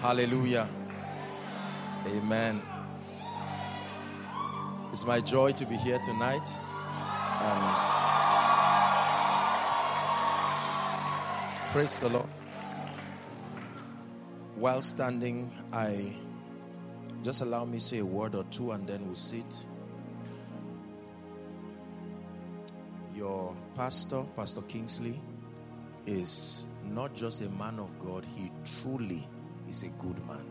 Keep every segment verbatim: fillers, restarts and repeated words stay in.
Hallelujah. Amen. It's my joy to be here tonight. And praise the Lord. While standing, I just allow me to say a word or two and then we'll sit. Your pastor, Pastor Kingsley, is not just a man of God, he truly is a good man.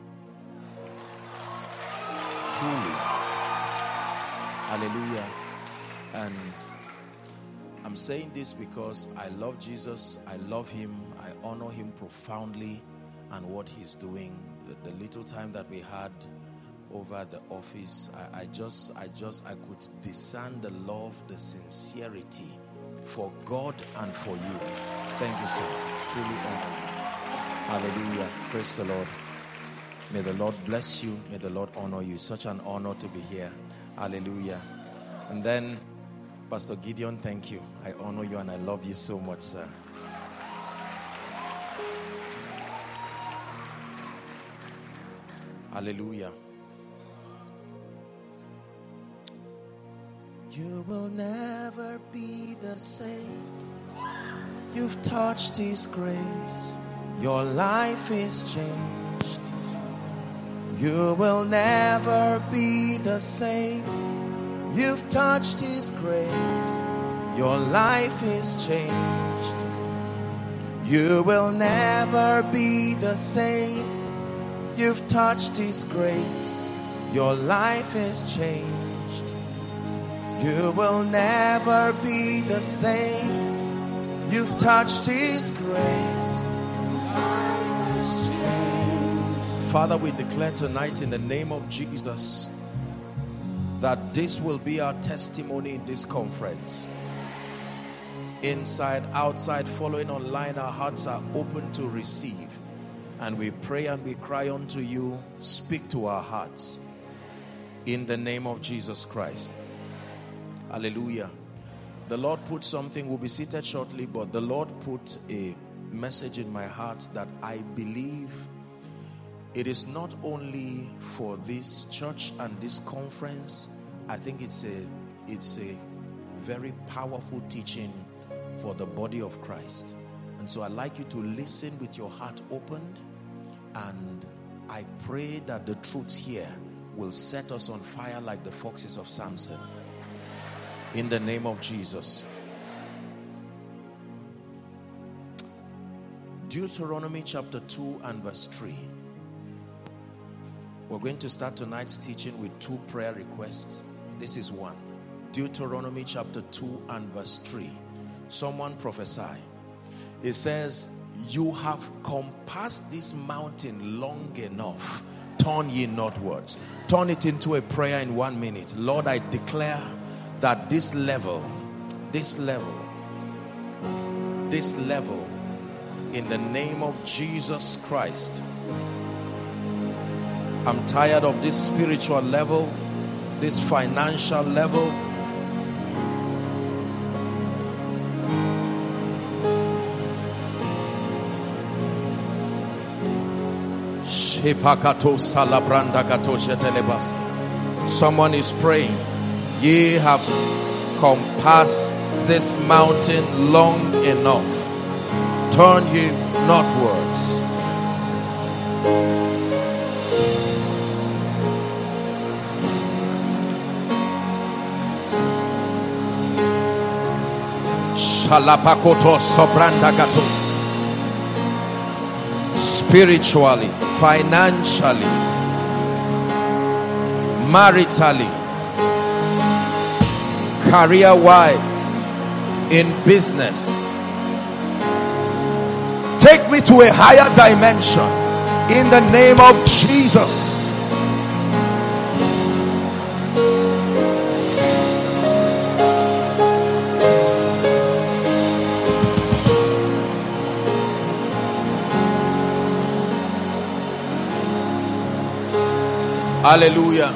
Truly. Hallelujah. And I'm saying this because I love Jesus, I love him, I honor him profoundly and what he's doing. The, the little time that we had over at the office, I, I just, I just, I could discern the love, the sincerity for God and for you. Thank you, sir. Truly honor you. Hallelujah. Praise the Lord. May the Lord bless you. May the Lord honor you. Such an honor to be here. Hallelujah. And then, Pastor Gideon, thank you. I honor you and I love you so much, sir. Hallelujah. You will never be the same. You've touched his grace. Your life is changed. You will never be the same. You've touched his grace. Your life is changed. You will never be the same. You've touched his grace. Your life is changed. You will never be the same. You've touched his grace. Father, we declare tonight in the name of Jesus that this will be our testimony in this conference. Inside, outside, following online, our hearts are open to receive. And we pray and we cry unto you, speak to our hearts. In the name of Jesus Christ. Hallelujah. The Lord put something, we'll be seated shortly, but the Lord put a message in my heart that I believe it is not only for this church and this conference. I think it's a it's a very powerful teaching for the body of Christ. And so I'd like you to listen with your heart opened, and I pray that the truths here will set us on fire like the foxes of Samson. In the name of Jesus. Deuteronomy chapter two and verse three. We're going to start tonight's teaching with two prayer requests. This is one. Deuteronomy chapter two and verse three. Someone prophesy. It says, you have compassed this mountain long enough. Turn ye northwards. Turn it into a prayer in one minute. Lord, I declare that this level, this level, this level, in the name of Jesus Christ, I'm tired of this spiritual level, this financial level. Someone is praying. Ye have compassed this mountain long enough. Turn ye northwards. Spiritually, financially, maritally, career-wise, in business. Take me to a higher dimension in the name of Jesus. Hallelujah.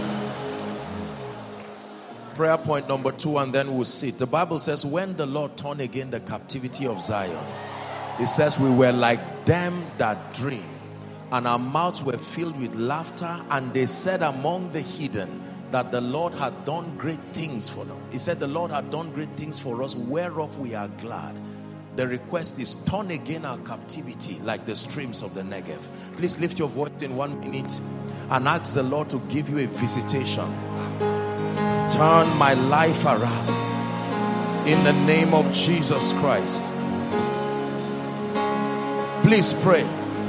Prayer point number two, and then we'll sit. The Bible says, when the Lord turned again the captivity of Zion, it says we were like them that dream. and our mouths were filled with laughter. And they said among the heathen that the Lord had done great things for them. He said the Lord had done great things for us, whereof we are glad. The request is, turn again our captivity like the streams of the Negev. Please lift your voice in one minute and ask the Lord to give you a visitation. Turn my life around in the name of Jesus Christ. Please pray.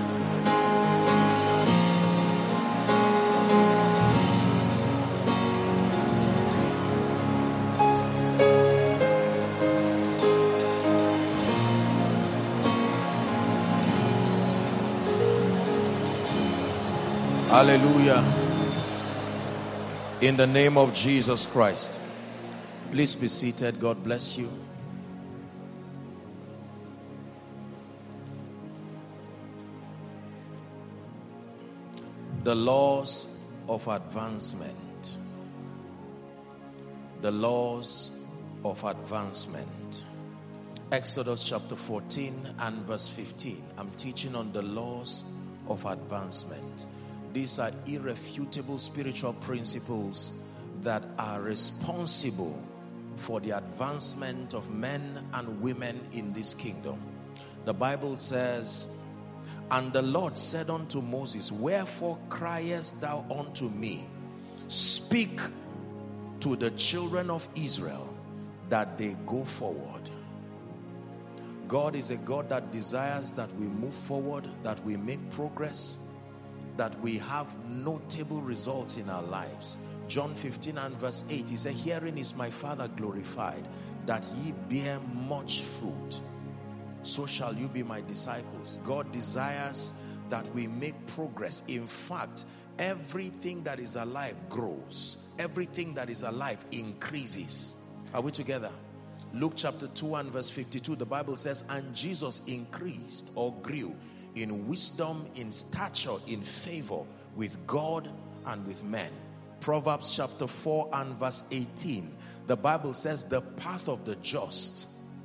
Hallelujah. In the name of Jesus Christ. Please be seated. God bless you. The laws of advancement. The laws of advancement. Exodus chapter fourteen and verse fifteen. I'm teaching on the laws of advancement. These are irrefutable spiritual principles that are responsible for the advancement of men and women in this kingdom. The Bible says, and the Lord said unto Moses, wherefore criest thou unto me? Speak to the children of Israel that they go forward. God is a God that desires that we move forward, that we make progress, that we have notable results in our lives. John fifteen and verse eight, he said, herein is my Father glorified, that ye bear much fruit. So shall you be my disciples. God desires that we make progress. In fact, everything that is alive grows. Everything that is alive increases. Are we together? Luke chapter two and verse fifty-two, the Bible says, and Jesus increased or grew in wisdom, in stature, in favor with God and with men. Proverbs chapter four and verse eighteen, the Bible says the path of the just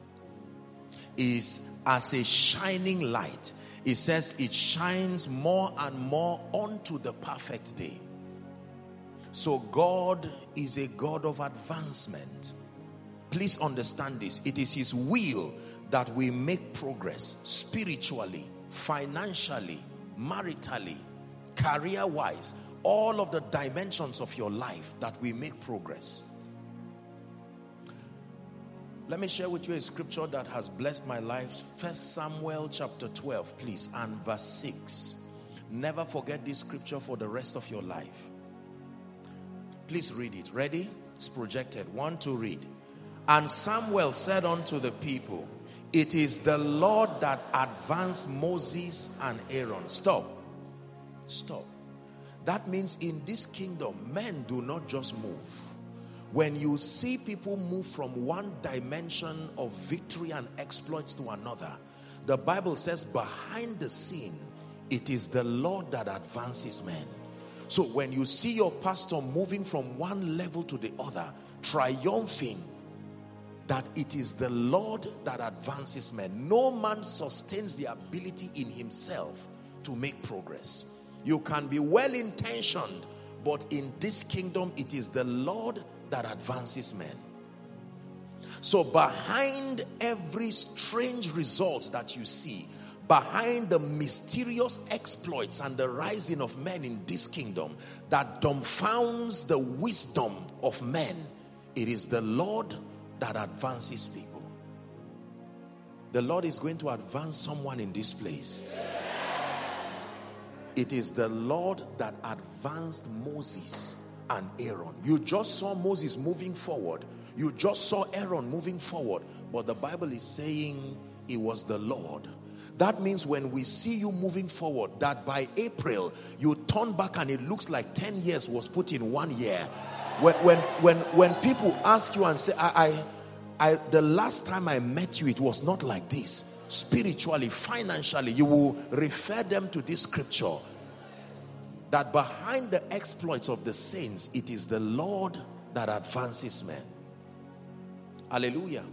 is as a shining light. It says it shines more and more unto the perfect day. So God is a God of advancement. Please understand this. It is his will that we make progress spiritually, financially, maritally, career-wise, all of the dimensions of your life, that we make progress. Let me share with you a scripture that has blessed my life. First Samuel chapter twelve, please, and verse six. Never forget this scripture for the rest of your life. Please read it. Ready? It's projected. One to read. And Samuel said unto the people, it is the Lord that advanced Moses and Aaron. Stop. Stop. That means in this kingdom, men do not just move. When you see people move from one dimension of victory and exploits to another, the Bible says behind the scene, it is the Lord that advances men. So when you see your pastor moving from one level to the other, triumphing, that it is the Lord that advances men. No man sustains the ability in himself to make progress. You can be well intentioned, but in this kingdom, it is the Lord that advances men. So behind every strange result that you see, behind the mysterious exploits and the rising of men in this kingdom that dumbfounds the wisdom of men, it is the Lord that advances people. The Lord is going to advance someone in this place. It is the Lord that advanced Moses and Aaron. You just saw Moses moving forward. You just saw Aaron moving forward. But the Bible is saying it was the Lord. That means when we see you moving forward, that by April, you turn back and it looks like ten years was put in one year. When, when, when, when people ask you and say, I, I, I, the last time I met you, it was not like this. Spiritually, financially, you will refer them to this scripture. That behind the exploits of the saints, it is the Lord that advances men. Hallelujah.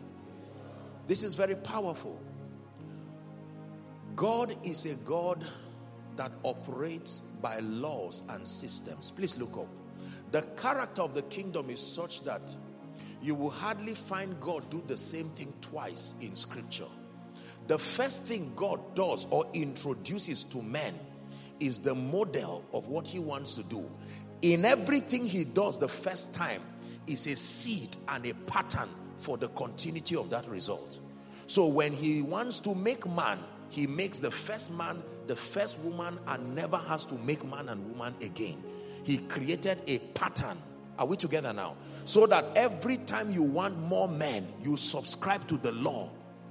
This is very powerful. God is a God that operates by laws and systems. Please look up. The character of the kingdom is such that you will hardly find God do the same thing twice in scripture. The first thing God does or introduces to men is the model of what he wants to do. In everything he does the first time is a seed and a pattern for the continuity of that result. So when he wants to make man, he makes the first man, the first woman, and never has to make man and woman again. He created a pattern. Are we together now? So that every time you want more men, you subscribe to the law.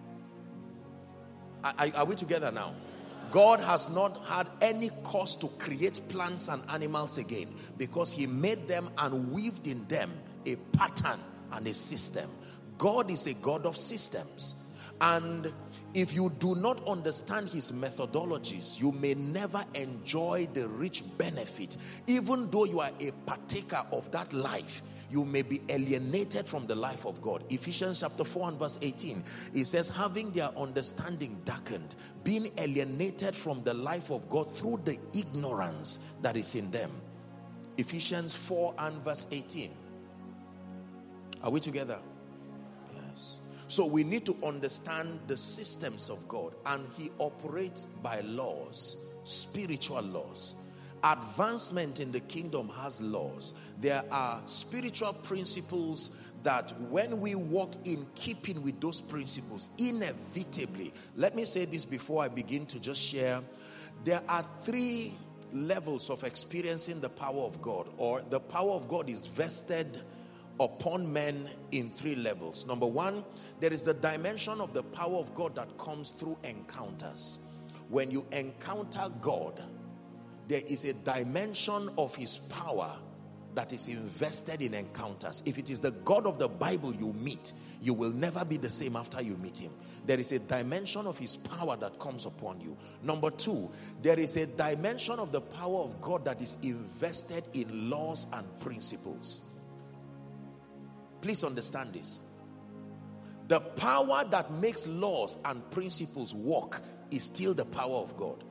Are, are, are we together now? God has not had any cause to create plants and animals again, because he made them and weaved in them a pattern and a system. God is a God of systems. And if you do not understand his methodologies, you may never enjoy the rich benefit. Even though you are a partaker of that life, you may be alienated from the life of God. Ephesians chapter four and verse eighteen, it says, having their understanding darkened, being alienated from the life of God through the ignorance that is in them. Ephesians four and verse eighteen. Are we together? Yes. So we need to understand the systems of God, and he operates by laws, spiritual laws. Advancement in the kingdom has laws. There are spiritual principles that when we walk in keeping with those principles, inevitably, let me say this before I begin to just share, there are three levels of experiencing the power of God, or the power of God is vested upon men in three levels. Number one, there is the dimension of the power of God that comes through encounters. When you encounter God, there is a dimension of his power that is invested in encounters. If it is the God of the Bible you meet, you will never be the same after you meet him. There is a dimension of his power that comes upon you. Number two, there is a dimension of the power of God that is invested in laws and principles. Please understand this. The power that makes laws and principles work is still the power of God.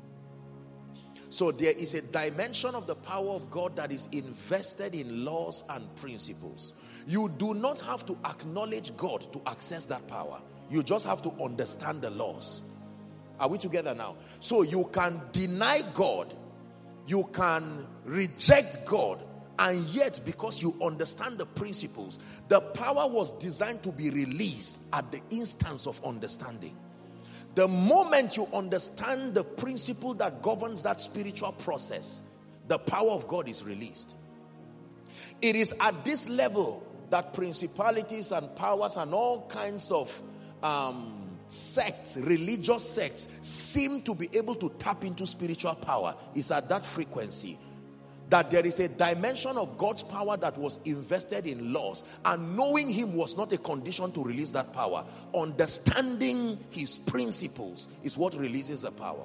So there is a dimension of the power of God that is invested in laws and principles. You do not have to acknowledge God to access that power. You just have to understand the laws. Are we together now? So you can deny God, you can reject God, and yet because you understand the principles, the power was designed to be released at the instance of understanding. The moment you understand the principle that governs that spiritual process, the power of God is released. It is at this level that principalities and powers and all kinds of um, sects, religious sects, seem to be able to tap into spiritual power. It's at that frequency that there is a dimension of God's power that was invested in laws, and knowing him was not a condition to release that power. Understanding his principles is what releases the power.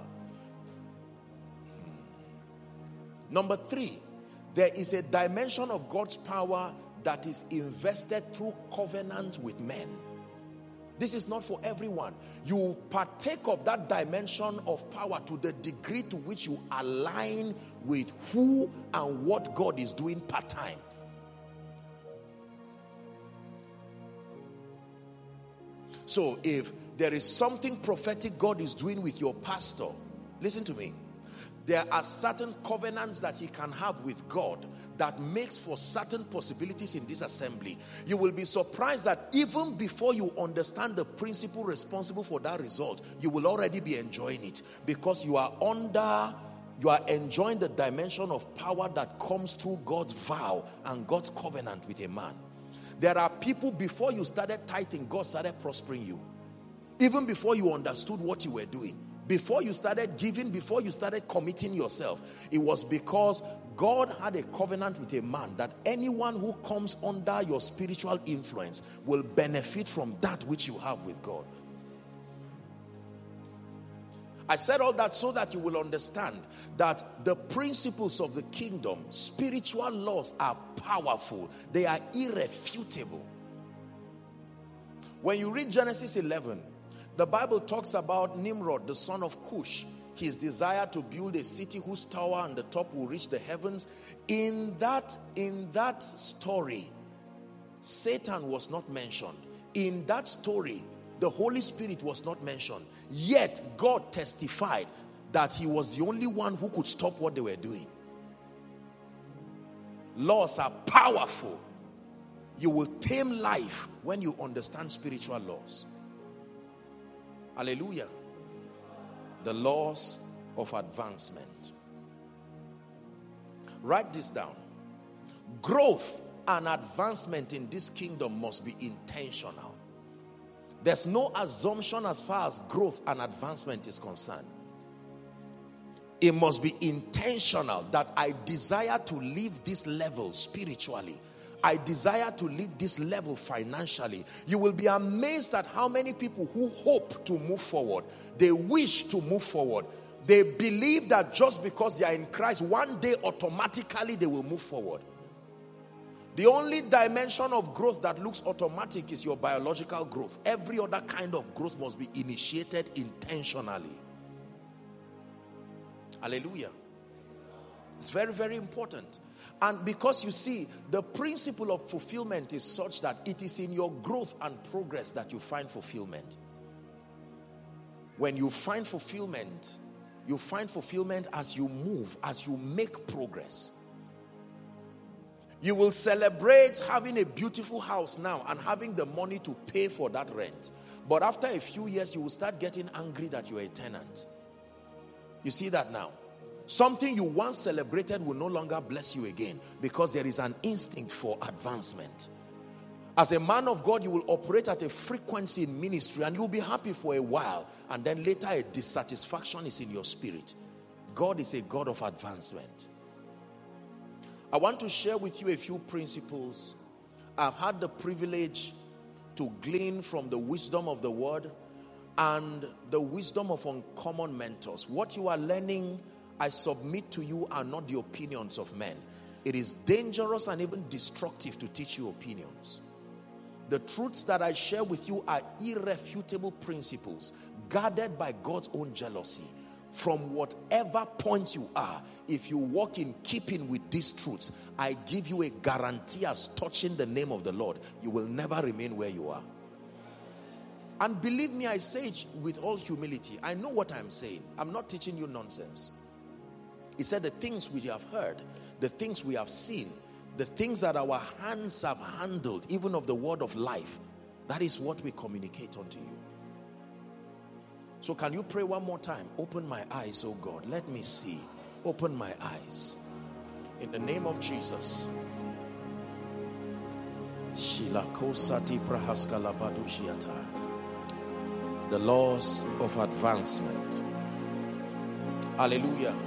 Number three, there is a dimension of God's power that is invested through covenant with men. This is not for everyone. You partake of that dimension of power to the degree to which you align with who and what God is doing part-time. So if there is something prophetic God is doing with your pastor, listen to me. There are certain covenants that he can have with God that makes for certain possibilities in this assembly. You will be surprised that even before you understand the principle responsible for that result, you will already be enjoying it, because you are under, you are enjoying the dimension of power that comes through God's vow and God's covenant with a man. There are people, before you started tithing, God started prospering you. Even before you understood what you were doing. Before you started giving, before you started committing yourself, it was because God had a covenant with a man that anyone who comes under your spiritual influence will benefit from that which you have with God. I said all that so that you will understand that the principles of the kingdom, spiritual laws, are powerful. They are irrefutable. When you read Genesis eleven, the Bible talks about Nimrod, the son of Cush. his desire to build a city whose tower and the top will reach the heavens. In that, in that story, Satan was not mentioned. In that story, the Holy Spirit was not mentioned. Yet, God testified that he was the only one who could stop what they were doing. Laws are powerful. You will tame life when you understand spiritual laws. Hallelujah. The laws of advancement. Write this down. Growth and advancement in this kingdom must be intentional. There's no assumption as far as growth and advancement is concerned. It must be intentional that I desire to live this level spiritually. I desire to live this level financially. You will be amazed at how many people who hope to move forward, they wish to move forward. They believe that just because they are in Christ, one day automatically they will move forward. The only dimension of growth that looks automatic is your biological growth. Every other kind of growth must be initiated intentionally. Hallelujah. It's very, very important. And because you see, the principle of fulfillment is such that it is in your growth and progress that you find fulfillment. When you find fulfillment, you find fulfillment as you move, as you make progress. You will celebrate having a beautiful house now and having the money to pay for that rent. But after a few years, you will start getting angry that you are a tenant. You see that now? Something you once celebrated will no longer bless you again because there is an instinct for advancement. As a man of God, you will operate at a frequency in ministry and you'll be happy for a while, and then later a dissatisfaction is in your spirit. God is a God of advancement. I want to share with you a few principles. I've had the privilege to glean from the wisdom of the word and the wisdom of uncommon mentors. What you are learning, I submit to you, are not the opinions of men. It is dangerous and even destructive to teach you opinions. The truths that I share with you are irrefutable principles guarded by God's own jealousy. From whatever point you are, if you walk in keeping with these truths, I give you a guarantee as touching the name of the Lord, you will never remain where you are. And believe me, I say it with all humility. I know what I'm saying. I'm not teaching you nonsense. He said the things we have heard, the things we have seen, the things that our hands have handled, even of the word of life, that is what we communicate unto you. So can you pray one more time? Open my eyes, oh God. Let me see. Open my eyes. In the name of Jesus. The laws of advancement. Hallelujah.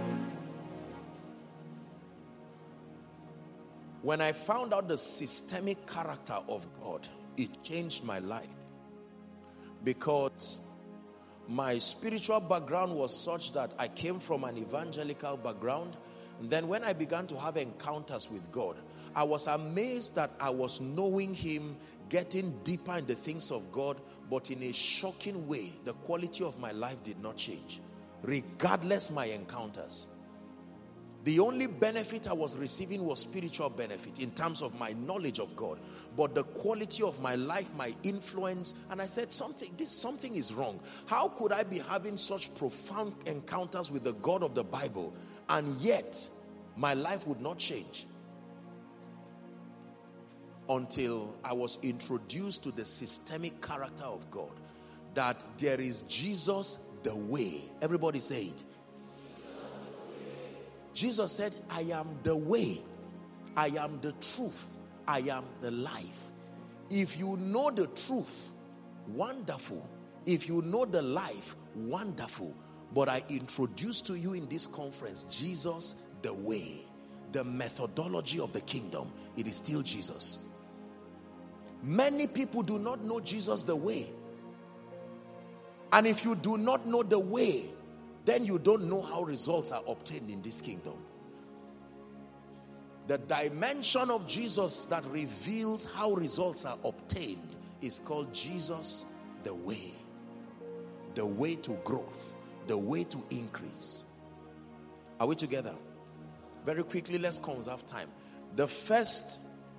When I found out the systemic character of God, it changed my life. Because my spiritual background was such that I came from an evangelical background. And then when I began to have encounters with God, I was amazed that I was knowing Him, getting deeper in the things of God, but in a shocking way, the quality of my life did not change, regardless my encounters. The only benefit I was receiving was spiritual benefit in terms of my knowledge of God. But the quality of my life, my influence, and I said, something, this something is wrong. How could I be having such profound encounters with the God of the Bible, and yet my life would not change? Until I was introduced to the systemic character of God. That there is Jesus the way. Everybody say it. Jesus said, I am the way, I am the truth, I am the life. If you know the truth, wonderful. If you know the life, wonderful. But I introduce to you in this conference, Jesus the way, the methodology of the kingdom. It is still Jesus. Many people do not know Jesus the way. And if you do not know the way, then you don't know how results are obtained in this kingdom. The dimension of Jesus that reveals how results are obtained is called Jesus the way. The way to growth, the way to increase. Are we together? Very quickly, let's conserve time. The first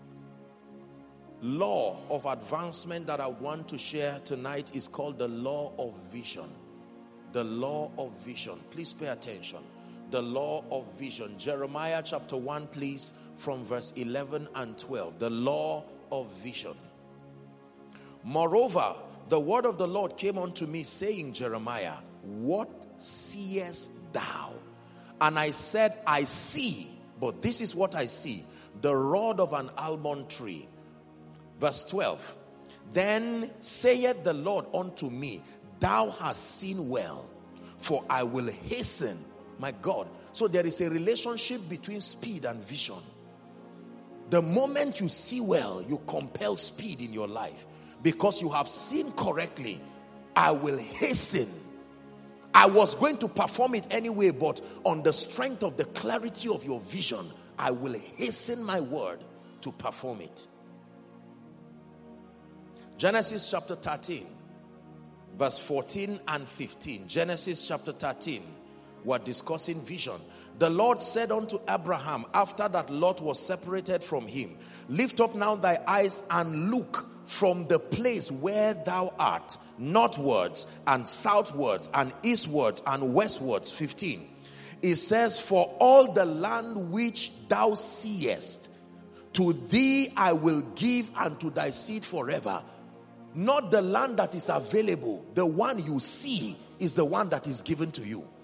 law of advancement that I want to share tonight is called the law of vision. The law of vision. Please pay attention. The law of vision. Jeremiah chapter one, please, from verse eleven and twelve. The law of vision. Moreover, the word of the Lord came unto me, saying, Jeremiah, what seest thou? And I said, I see, but this is what I see, the rod of an almond tree. Verse twelve. Then saith the Lord unto me, thou hast seen well, for I will hasten. My God. So there is a relationship between speed and vision. The moment you see well, you compel speed in your life. Because you have seen correctly, I will hasten. I was going to perform it anyway, but on the strength of the clarity of your vision, I will hasten my word to perform it. Genesis chapter thirteen, verse fourteen and fifteen. Genesis chapter thirteen, we're discussing vision. The Lord said unto Abraham, after that Lot was separated from him, lift up now thy eyes and look from the place where thou art, northwards and southwards and eastwards and westwards. fifteen. It says, for all the land which thou seest, to thee I will give and to thy seed forever. Not the land that is available. The one you see is the one that is given to you.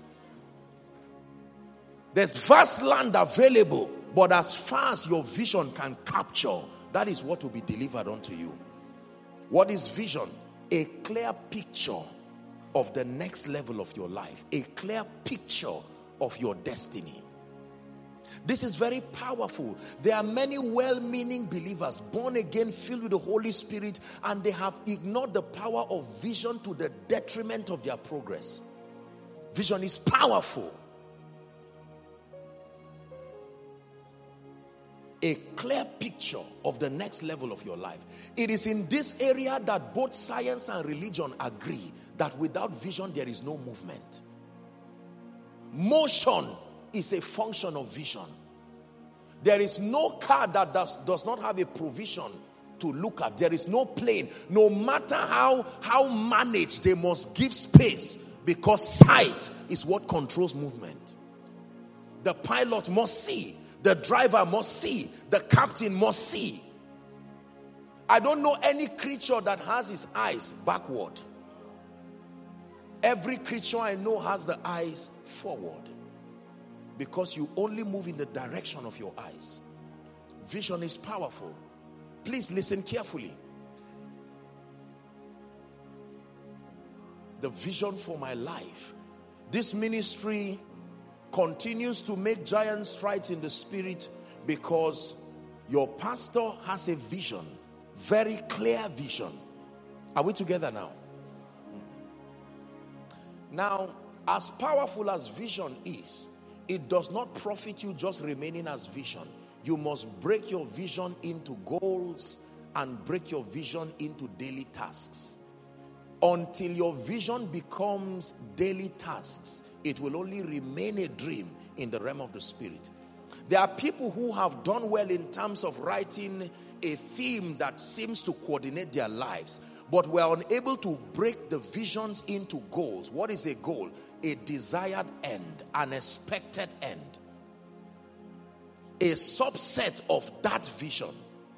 There's vast land available, but as far as your vision can capture, that is what will be delivered unto you. What is vision? A clear picture of the next level of your life. A clear picture of your destiny. This is very powerful. There are many well-meaning believers, born again, filled with the Holy Spirit, and they have ignored the power of vision to the detriment of their progress. Vision is powerful. A clear picture of the next level of your life. It is in this area that both science and religion agree that without vision there is no movement. Motion is a function of vision. There is no car that does, does not have a provision to look at. There is no plane. No matter how, how managed, they must give space, because sight is what controls movement. The pilot must see. The driver must see. The captain must see. I don't know any creature that has his eyes backward. Every creature I know has the eyes forward. Because you only move in the direction of your eyes. Vision is powerful. Please listen carefully. The vision for my life. This ministry continues to make giant strides in the spirit because your pastor has a vision, very clear vision. Are we together now? Now, as powerful as vision is, it does not profit you just remaining as vision. You must break your vision into goals and break your vision into daily tasks. Until your vision becomes daily tasks, it will only remain a dream in the realm of the spirit. There are people who have done well in terms of writing a theme that seems to coordinate their lives, but were unable to break the visions into goals. What is a goal? A desired end, an expected end. A subset of that vision.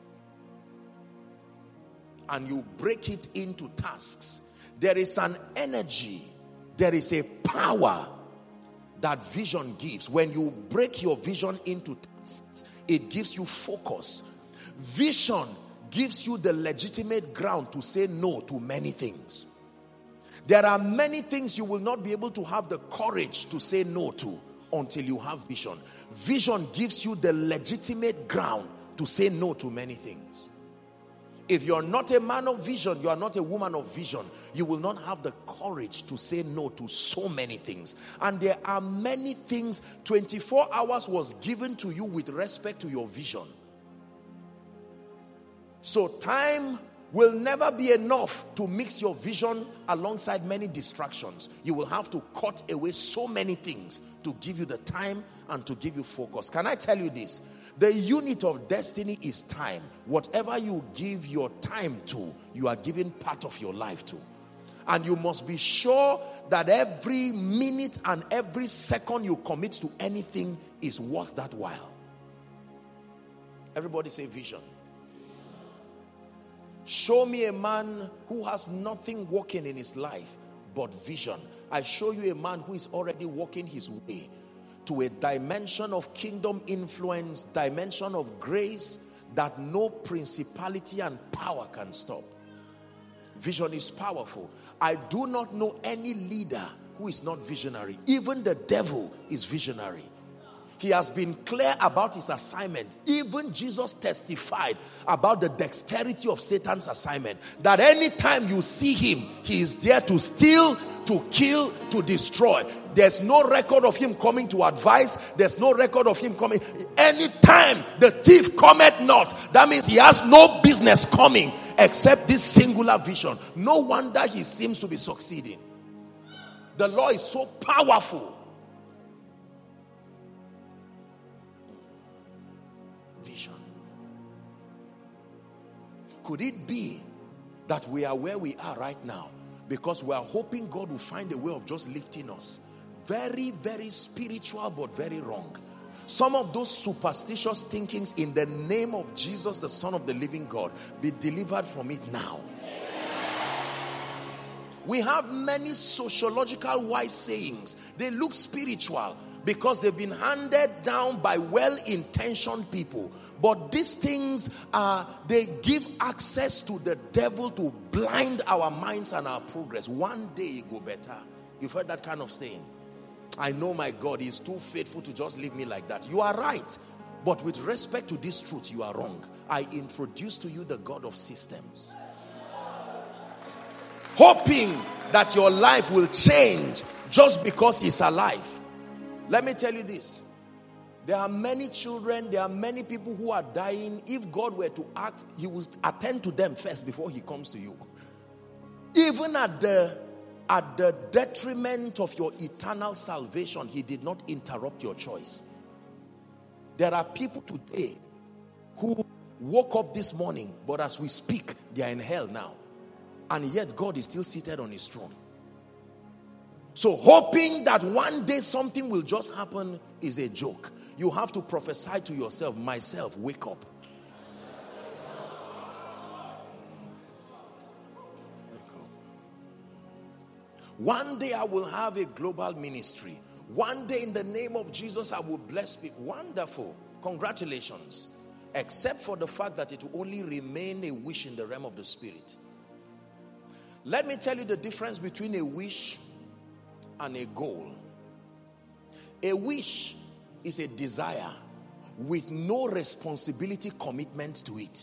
And you break it into tasks. There is an energy, there is a power that vision gives. When you break your vision into tasks, it gives you focus. Vision gives you the legitimate ground to say no to many things. There are many things you will not be able to have the courage to say no to until you have vision. Vision gives you the legitimate ground to say no to many things. If you're not a man of vision, you are not a woman of vision, you will not have the courage to say no to so many things. And there are many things. twenty-four hours was given to you with respect to your vision. So time will never be enough to mix your vision alongside many distractions. You will have to cut away so many things to give you the time and to give you focus. Can I tell you this? The unit of destiny is time. Whatever you give your time to, you are giving part of your life to. And you must be sure that every minute and every second you commit to anything is worth that while. Everybody say vision. Show me a man who has nothing working in his life but vision. I show you a man who is already walking his way to a dimension of kingdom influence, dimension of grace that no principality and power can stop. Vision is powerful. I do not know any leader who is not visionary. Even the devil is visionary. He has been clear about his assignment. Even Jesus testified about the dexterity of Satan's assignment. That anytime you see him, he is there to steal, to kill, to destroy. There's no record of him coming to advise. There's no record of him coming. Anytime the thief cometh not, that means he has no business coming except this singular vision. No wonder he seems to be succeeding. The law is so powerful. Vision. Could it be that we are where we are right now because we are hoping God will find a way of just lifting us? Very, very spiritual, but very wrong. Some of those superstitious thinkings, in the name of Jesus, the Son of the living God, be delivered from it now. We have many sociological wise sayings. They look spiritual because they've been handed down by well-intentioned people. But these things, are they give access to the devil to blind our minds and our progress. One day it go better. You've heard that kind of saying. I know my God is too faithful to just leave me like that. You are right. But with respect to this truth, you are wrong. I introduce to you the God of systems, hoping that your life will change just because he's alive. Let me tell you this. There are many children, there are many people who are dying. If God were to act, he will attend to them first before he comes to you. Even at the, at the detriment of your eternal salvation, he did not interrupt your choice. There are people today who woke up this morning, but as we speak, they are in hell now. And yet God is still seated on his throne. So hoping that one day something will just happen is a joke. You have to prophesy to yourself, myself, wake up. Wake up. One day I will have a global ministry. One day in the name of Jesus I will bless people. Wonderful. Congratulations. Except for the fact that it will only remain a wish in the realm of the spirit. Let me tell you the difference between a wish and a goal. A wish is a desire with no responsibility commitment to it.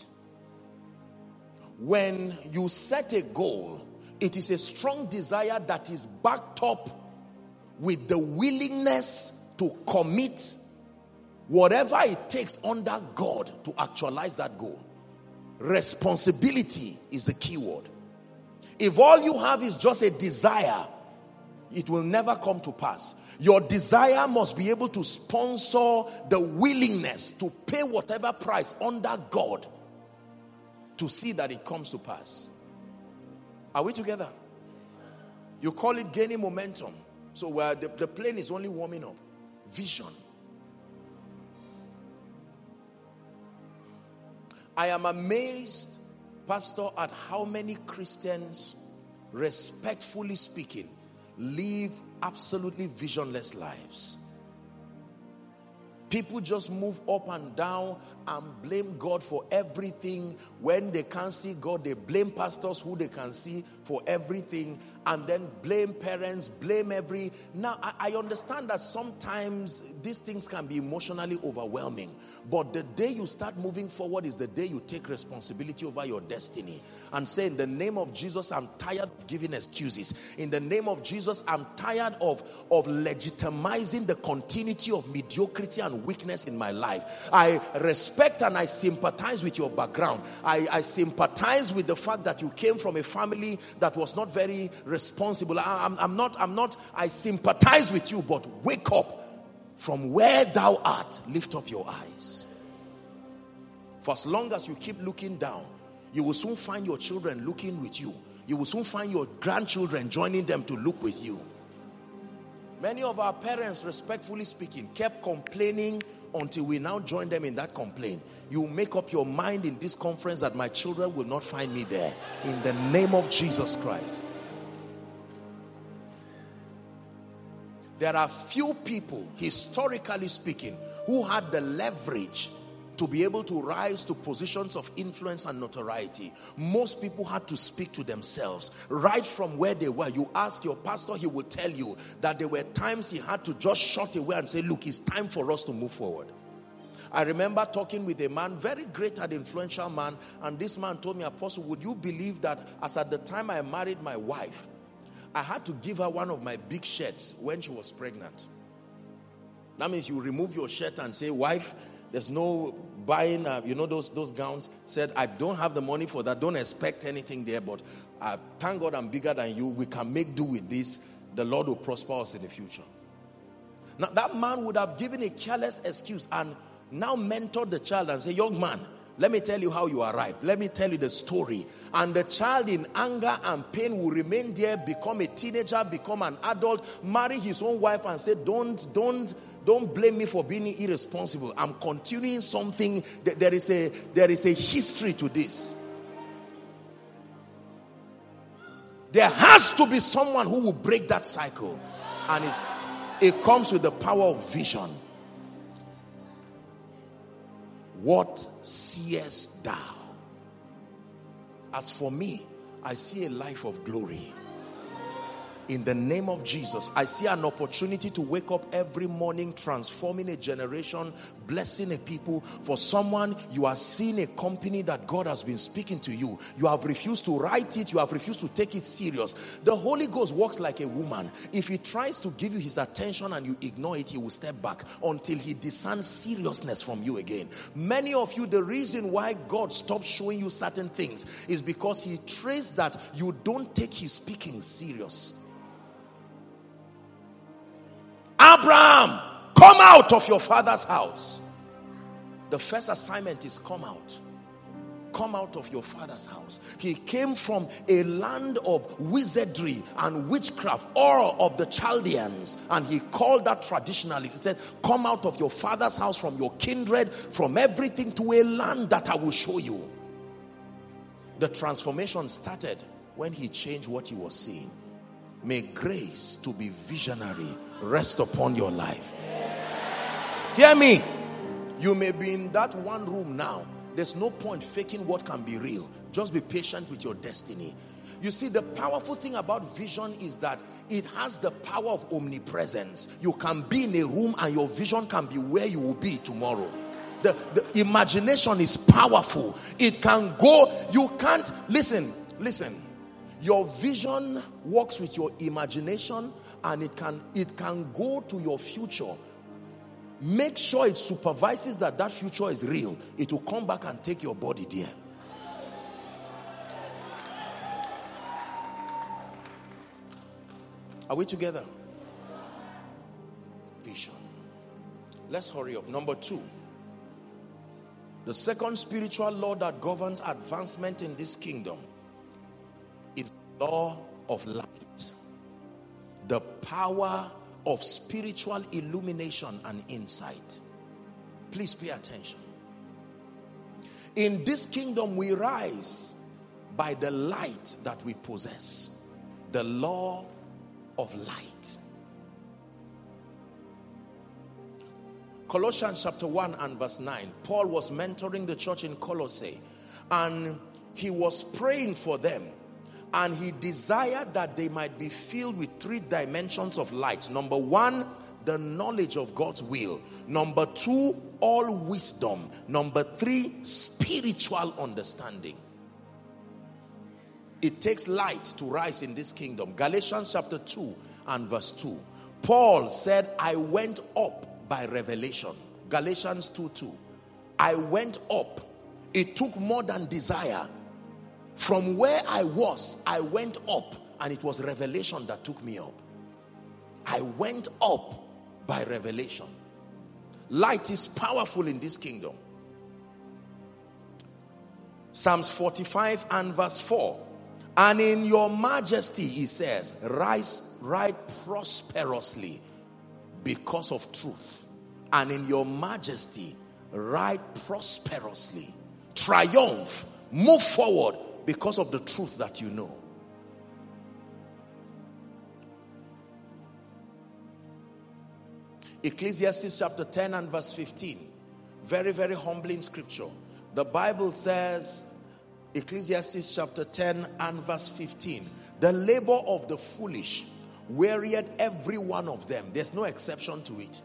When you set a goal, it is a strong desire that is backed up with the willingness to commit whatever it takes under God to actualize that goal. Responsibility is the key word. If all you have is just a desire, it will never come to pass. Your desire must be able to sponsor the willingness to pay whatever price under God to see that it comes to pass. Are we together? You call it gaining momentum. So where the, the plane is only warming up. Vision. I am amazed, Pastor, at how many Christians, respectfully speaking, live absolutely visionless lives. People just move up and down and blame God for everything. When they can't see God, they blame pastors who they can see for everything. and then blame parents, blame every... Now, I, I understand that sometimes these things can be emotionally overwhelming, but the day you start moving forward is the day you take responsibility over your destiny and say, in the name of Jesus, I'm tired of giving excuses. In the name of Jesus, I'm tired of, of legitimizing the continuity of mediocrity and weakness in my life. I respect and I sympathize with your background. I, I sympathize with the fact that you came from a family that was not very responsible. I, I'm, I'm not, I'm not, I sympathize with you, but wake up from where thou art. Lift up your eyes. For as long as you keep looking down, you will soon find your children looking with you. You will soon find your grandchildren joining them to look with you. Many of our parents, respectfully speaking, kept complaining until we now join them in that complaint. You make up your mind in this conference that my children will not find me there. In the name of Jesus Christ. There are few people, historically speaking, who had the leverage to be able to rise to positions of influence and notoriety. Most people had to speak to themselves right from where they were. You ask your pastor, he will tell you that there were times he had to just shut away and say, look, it's time for us to move forward. I remember talking with a man, very great and influential man, and this man told me, Apostle, would you believe that as at the time I married my wife, I had to give her one of my big shirts when she was pregnant. That means you remove your shirt and say, wife, there's no buying, uh, you know, those those gowns. Said, I don't have the money for that. Don't expect anything there. But uh, thank God I'm bigger than you. We can make do with this. The Lord will prosper us in the future. Now, that man would have given a careless excuse and now mentored the child and say, young man, let me tell you how you arrived. Let me tell you the story. And the child in anger and pain will remain there, become a teenager, become an adult, marry his own wife and say, don't, don't, don't blame me for being irresponsible. I'm continuing something. There is a, there is a history to this. There has to be someone who will break that cycle. And it's, it comes with the power of vision. What seest thou? As for me, I see a life of glory. In the name of Jesus, I see an opportunity to wake up every morning, transforming a generation, blessing a people. For someone, you are seeing a company that God has been speaking to you. You have refused to write it. You have refused to take it serious. The Holy Ghost works like a woman. If he tries to give you his attention and you ignore it, he will step back until he discerns seriousness from you again. Many of you, the reason why God stopped showing you certain things is because he traced that you don't take his speaking serious. Abraham, come out of your father's house. The first assignment is come out. Come out of your father's house. He came from a land of wizardry and witchcraft, Ur of the Chaldeans, and he called that traditionally. He said, come out of your father's house, from your kindred, from everything, to a land that I will show you. The transformation started when he changed what he was seeing. May grace to be visionary rest upon your life. Hear me. You may be in that one room now. There's no point faking what can be real. Just be patient with your destiny. You see, the powerful thing about vision is that it has the power of omnipresence. You can be in a room and your vision can be where you will be tomorrow. The, the imagination is powerful. It can go. You can't, listen, listen. Your vision works with your imagination, and it can it can go to your future. Make sure it supervises that that future is real. It will come back and take your body there. Are we together? Vision. Let's hurry up. Number two. The second spiritual law that governs advancement in this kingdom is the law of light. The power of spiritual illumination and insight. Please pay attention. In this kingdom we rise by the light that we possess. The law of light. Colossians chapter one and verse nine. Paul was mentoring the church in Colossae, and he was praying for them. And he desired that they might be filled with three dimensions of light. Number one, the knowledge of God's will. Number two, all wisdom. Number three, spiritual understanding. It takes light to rise in this kingdom. Galatians chapter two and verse two. Paul said, I went up by revelation. Galatians two two. I went up. It took more than desire. From where I was, I went up, and it was revelation that took me up. I went up by revelation. Light is powerful in this kingdom. Psalms forty-five and verse four. And in your majesty, he says, rise, ride prosperously because of truth. And in your majesty, ride prosperously. Triumph, move forward because of the truth that you know. Ecclesiastes chapter ten and verse fifteen. Very, very humbling scripture. The Bible says, Ecclesiastes chapter ten and verse fifteen. The labor of the foolish wearieth every one of them. There's no exception to it.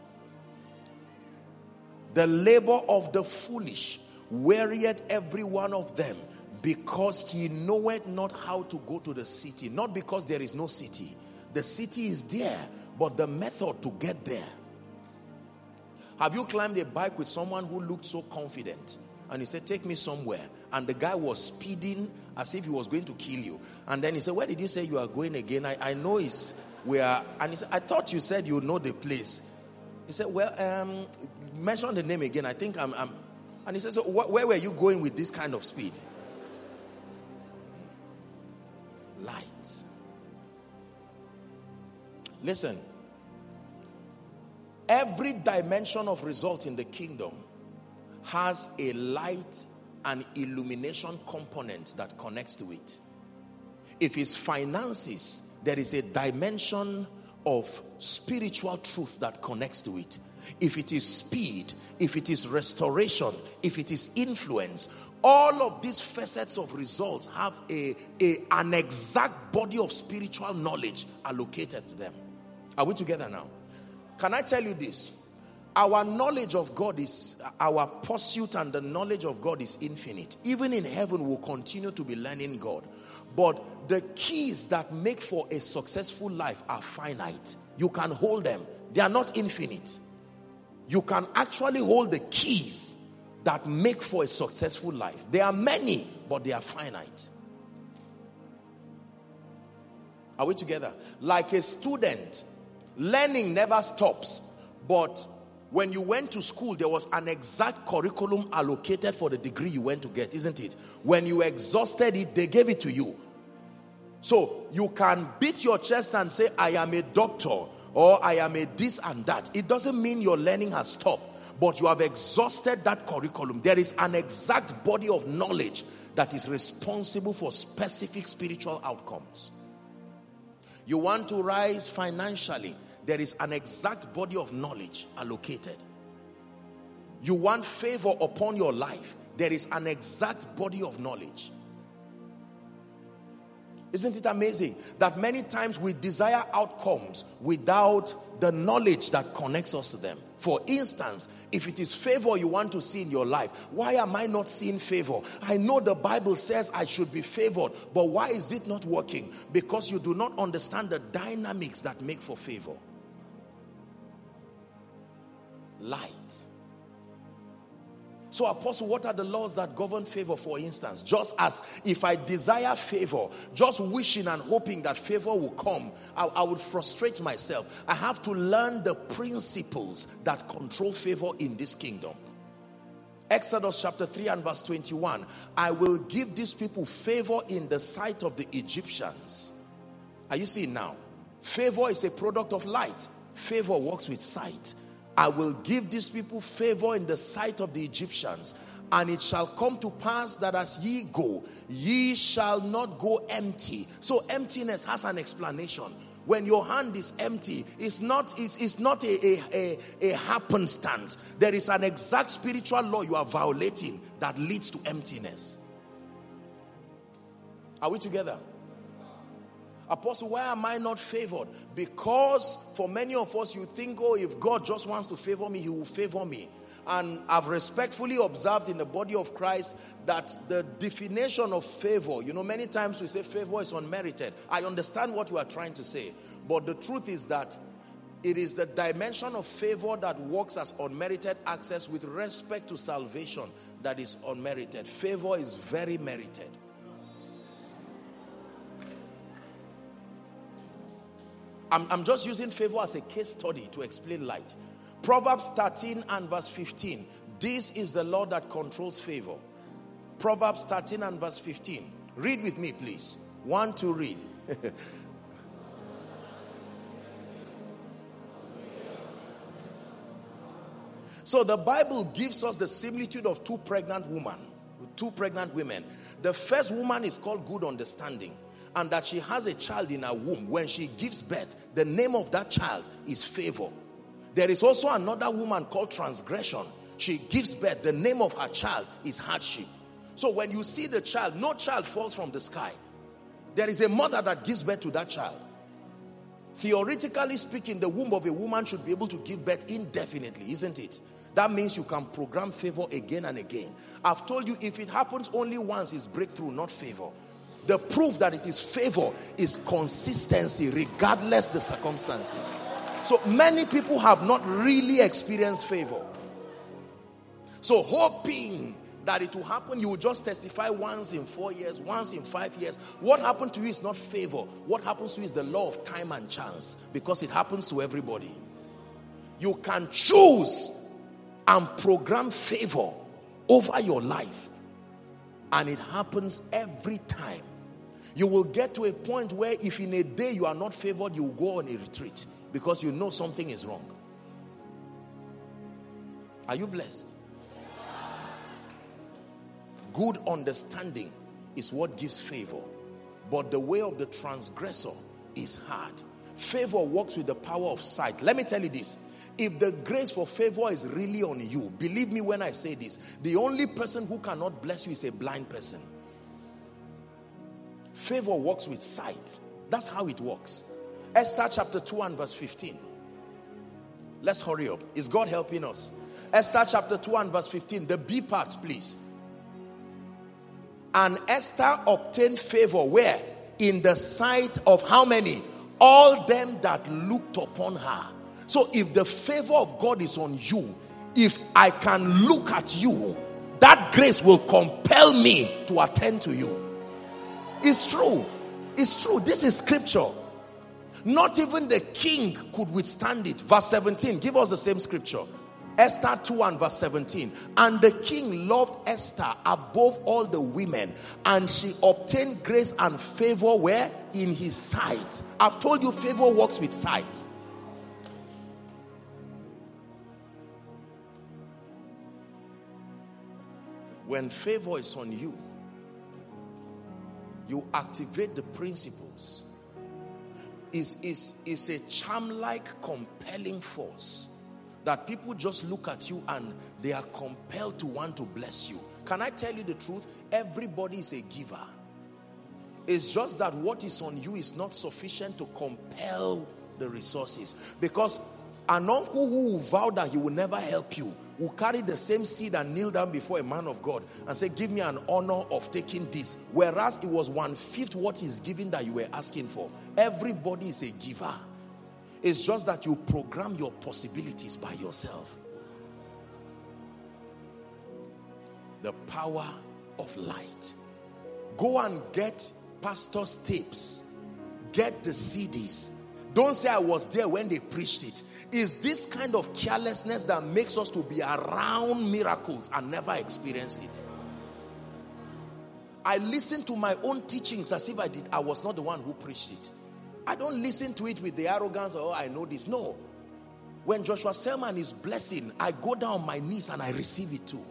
The labor of the foolish wearieth every one of them, because he knoweth not how to go to the city. Not because there is no city. The city is there, but the method to get there. Have you climbed a bike with someone who looked so confident? And he said, take me somewhere. And the guy was speeding as if he was going to kill you. And then he said, where did you say you are going again? I, I know it's where. And he said, I thought you said you know the place. He said, well, um, mention the name again. I think I'm... I'm. And he said, so wh- where were you going with this kind of speed? Light. Listen. Every dimension of result in the kingdom has a light and illumination component that connects to it. If it's finances, there is a dimension of spiritual truth that connects to it. If it is speed, if it is restoration, if it is influence, all of these facets of results have a, a an exact body of spiritual knowledge allocated to them. Are we together now? Can I tell you this? Our knowledge of God is, our pursuit and the knowledge of God is infinite. Even in heaven, we'll continue to be learning God. But the keys that make for a successful life are finite. You can hold them. They are not infinite. You can actually hold the keys that make for a successful life. There are many, but they are finite. Are we together? Like a student, learning never stops. But when you went to school, there was an exact curriculum allocated for the degree you went to get, isn't it? When you exhausted it, they gave it to you. So you can beat your chest and say, I am a doctor, or I am a this and that. It doesn't mean your learning has stopped, but you have exhausted that curriculum. There is an exact body of knowledge that is responsible for specific spiritual outcomes. You want to rise financially, there is an exact body of knowledge allocated. You want favor upon your life, there is an exact body of knowledge. Isn't it amazing that many times we desire outcomes without the knowledge that connects us to them? For instance, if it is favor you want to see in your life, why am I not seeing favor? I know the Bible says I should be favored, but why is it not working? Because you do not understand the dynamics that make for favor. Light. So, Apostle, what are the laws that govern favor, for instance? Just as if I desire favor, just wishing and hoping that favor will come, I, I would frustrate myself. I have to learn the principles that control favor in this kingdom. Exodus chapter three and verse twenty-one. I will give these people favor in the sight of the Egyptians. Are you seeing now? Favor is a product of light. Favor works with sight. I will give these people favor in the sight of the Egyptians. And it shall come to pass that as ye go, ye shall not go empty. So emptiness has an explanation. When your hand is empty, it's not, it's, it's not a, a, a, a happenstance. There is an exact spiritual law you are violating that leads to emptiness. Are we together? Apostle, why am I not favored? Because for many of us, you think, oh, if God just wants to favor me, he will favor me. And I've respectfully observed in the body of Christ that the definition of favor, you know, many times we say favor is unmerited. I understand what you are trying to say. But the truth is that it is the dimension of favor that works as unmerited access with respect to salvation that is unmerited. Favor is very merited. I'm, I'm just using favor as a case study to explain light. Proverbs thirteen and verse fifteen. This is the law that controls favor. Proverbs thirteen and verse fifteen. Read with me, please. One, two, read. So the Bible gives us the similitude of two pregnant women, two pregnant women. The first woman is called good understanding, and that she has a child in her womb. When she gives birth, the name of that child is favor. There is also another woman called transgression. She gives birth. The name of her child is hardship. So when you see the child, no child falls from the sky. There is a mother that gives birth to that child. Theoretically speaking, the womb of a woman should be able to give birth indefinitely, isn't it? That means you can program favor again and again. I've told you, if it happens only once, it's breakthrough, not favor. The proof that it is favor is consistency, regardless the circumstances. So many people have not really experienced favor. So hoping that it will happen, you will just testify once in four years, once in five years. What happened to you is not favor. What happens to you is the law of time and chance, because it happens to everybody. You can choose and program favor over your life, and it happens every time. You will get to a point where if in a day you are not favored, you will go on a retreat because you know something is wrong. Are you blessed? Yes. Good understanding is what gives favor, but the way of the transgressor is hard. Favor works with the power of sight. Let me tell you this. If the grace for favor is really on you, believe me when I say this, the only person who cannot bless you is a blind person. Favor works with sight. That's how it works. Esther chapter two and verse fifteen. Let's hurry up. Is God helping us? Esther chapter two and verse fifteen. The B part, please. And Esther obtained favor where? In the sight of how many? All them that looked upon her. So if the favor of God is on you, if I can look at you, that grace will compel me to attend to you. It's true. It's true. This is scripture. Not even the king could withstand it. Verse seventeen. Give us the same scripture. Esther two and verse seventeen. And the king loved Esther above all the women, and she obtained grace and favor where? In his sight. I've told you favor works with sight. When favor is on you, you activate the principles. Is is is a charm-like compelling force that people just look at you and they are compelled to want to bless you. Can I tell you the truth? Everybody is a giver. It's just that what is on you is not sufficient to compel the resources. Because an uncle who will vow that he will never help you will carry the same seed and kneel down before a man of God and say, give me an honor of taking this. Whereas it was one-fifth what he's giving that you were asking for. Everybody is a giver. It's just that you program your possibilities by yourself. The power of light. Go and get pastor's tapes. Get the C Ds. Don't say I was there when they preached it. It's this kind of carelessness that makes us to be around miracles and never experience it. I listen to my own teachings as if I did. I was not the one who preached it. I don't listen to it with the arrogance, oh, I know this. No. When Joshua Selman is blessing, I go down on my knees and I receive it too.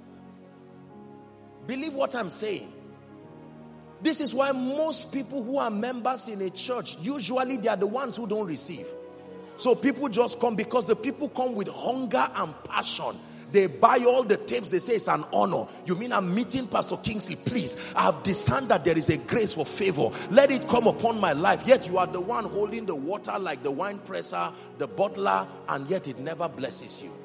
Believe what I'm saying. This is why most people who are members in a church, usually they are the ones who don't receive. So people just come because the people come with hunger and passion. They buy all the tapes. They say it's an honor. You mean I'm meeting Pastor Kingsley? Please, I have discerned that there is a grace for favor. Let it come upon my life. Yet you are the one holding the water like the wine presser, the butler, and yet it never blesses you.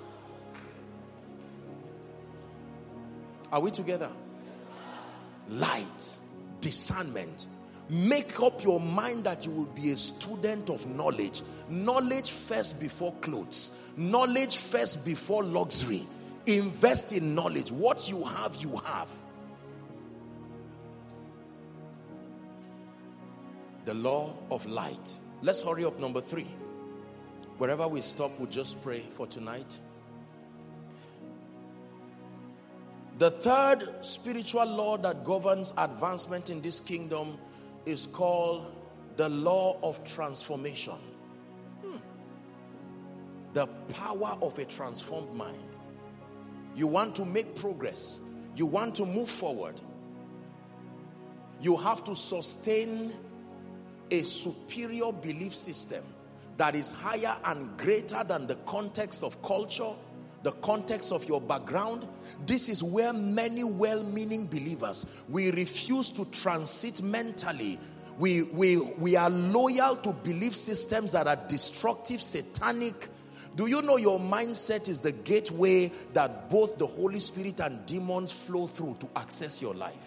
Are we together? Light, discernment. Make up your mind that you will be a student of knowledge. Knowledge first before clothes. Knowledge first before luxury. Invest in knowledge. What you have, you have. The law of light. Let's hurry up. Number three. Wherever we stop, we'll just pray for tonight. The third spiritual law that governs advancement in this kingdom is called the law of transformation. Hmm. The power of a transformed mind. You want to make progress. You want to move forward. You have to sustain a superior belief system that is higher and greater than the context of culture, the context of your background. This is where many well-meaning believers, we refuse to transit mentally. We, we, we are loyal to belief systems that are destructive, satanic. Do you know your mindset is the gateway that both the Holy Spirit and demons flow through to access your life?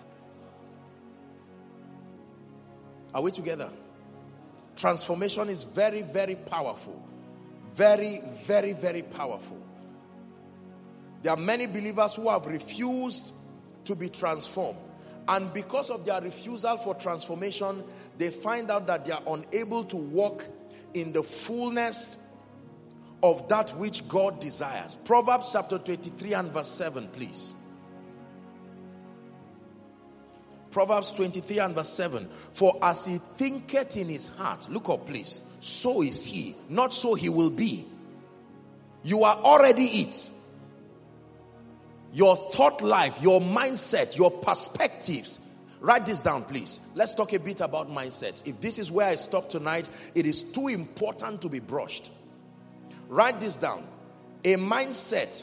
Are we together? Transformation is very, very powerful. Very, very, very powerful. There are many believers who have refused to be transformed. And because of their refusal for transformation, they find out that they are unable to walk in the fullness of that which God desires. Proverbs chapter twenty-three and verse seven, please. Proverbs twenty-three and verse seven. For as he thinketh in his heart, look up please, so is he, not so he will be. You are already it. Your thought life, your mindset, your perspectives. Write this down, please. Let's talk a bit about mindsets. If this is where I stop tonight, it is too important to be brushed. Write this down. A mindset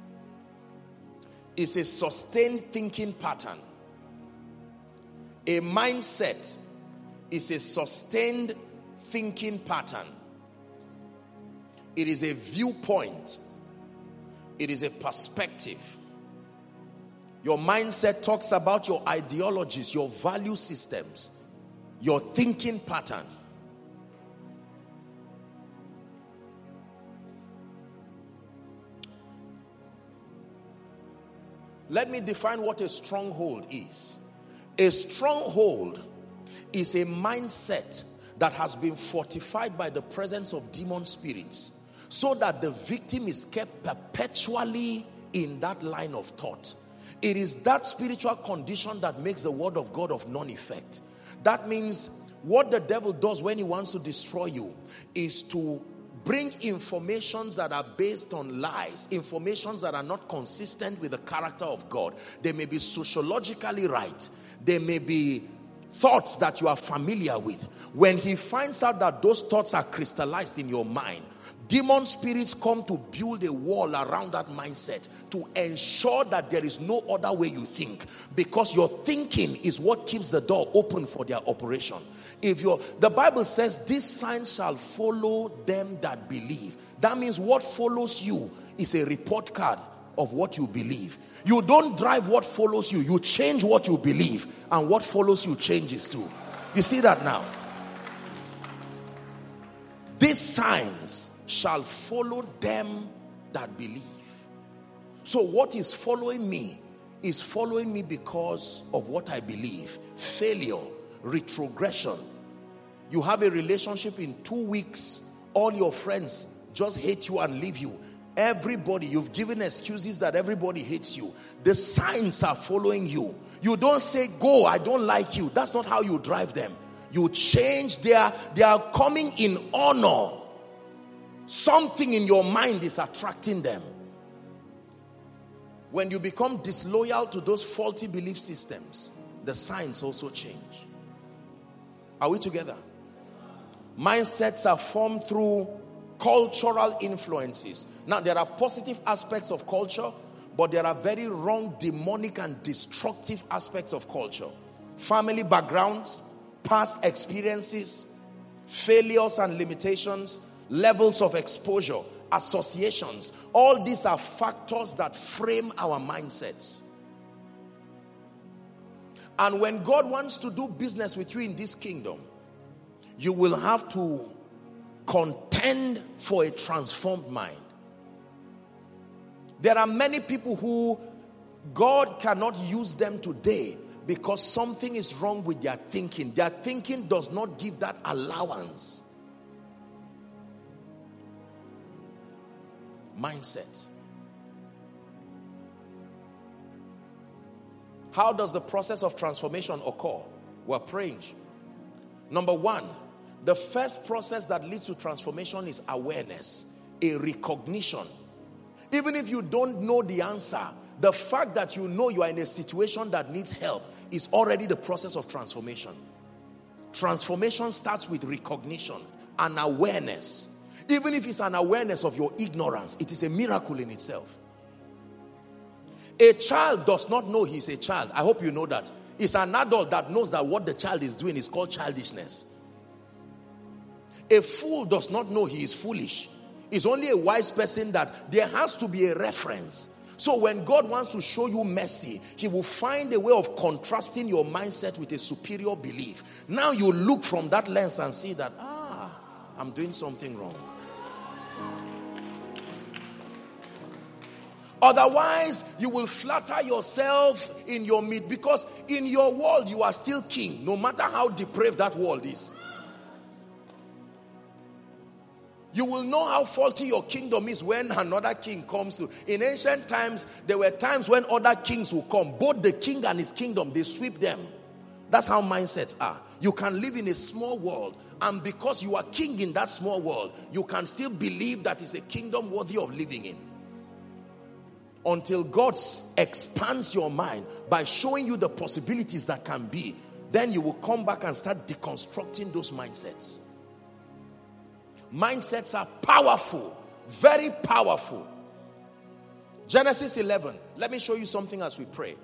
is a sustained thinking pattern. A mindset is a sustained thinking pattern. It is a viewpoint. It is a perspective. Your mindset talks about your ideologies, your value systems, your thinking pattern. Let me define what a stronghold is. A stronghold is a mindset that has been fortified by the presence of demon spirits, so that the victim is kept perpetually in that line of thought. It is that spiritual condition that makes the word of God of none effect. That means what the devil does when he wants to destroy you is to bring informations that are based on lies, informations that are not consistent with the character of God. They may be sociologically right. They may be thoughts that you are familiar with. When he finds out that those thoughts are crystallized in your mind, demon spirits come to build a wall around that mindset to ensure that there is no other way you think, because your thinking is what keeps the door open for their operation. If you're, the Bible says, "These signs shall follow them that believe." That means what follows you is a report card of what you believe. You don't drive what follows you. You change what you believe, and what follows you changes too. You see that now? These signs shall follow them that believe. So what is following me is following me because of what I believe. Failure, retrogression. You have a relationship, in two weeks, all your friends just hate you and leave you. Everybody, you've given excuses that everybody hates you. The signs are following you. You don't say, "Go, I don't like you." That's not how you drive them. You change. They are, they are coming in honor. Something in your mind is attracting them. When you become disloyal to those faulty belief systems, the signs also change. Are we together? Mindsets are formed through cultural influences. Now, there are positive aspects of culture, but there are very wrong, demonic, and destructive aspects of culture. Family backgrounds, past experiences, failures and limitations, levels of exposure, associations. All these are factors that frame our mindsets. And when God wants to do business with you in this kingdom, you will have to contend for a transformed mind. There are many people who God cannot use them today because something is wrong with their thinking. Their thinking does not give that allowance. Mindset. How does the process of transformation occur? We're praying. Number one, the first process that leads to transformation is awareness, a recognition. Even if you don't know the answer, the fact that you know you are in a situation that needs help is already the process of transformation. Transformation starts with recognition and awareness. Even if it's an awareness of your ignorance, it is a miracle in itself. A child does not know he's a child. I hope you know that. It's an adult that knows that what the child is doing is called childishness. A fool does not know he is foolish. It's only a wise person that there has to be a reference. So when God wants to show you mercy, he will find a way of contrasting your mindset with a superior belief. Now you look from that lens and see that, ah, I'm doing something wrong. Otherwise, you will flatter yourself in your mid, because in your world you are still king, no matter how depraved that world is. You will know how faulty your kingdom is when another king comes to. In ancient times, there were times when other kings will come. Both the king and his kingdom, they sweep them. That's how mindsets are. You can live in a small world, and because you are king in that small world, you can still believe that it's a kingdom worthy of living in. Until God expands your mind by showing you the possibilities that can be, then you will come back and start deconstructing those mindsets. Mindsets are powerful, very powerful. Genesis eleven. Let me show you something as we pray.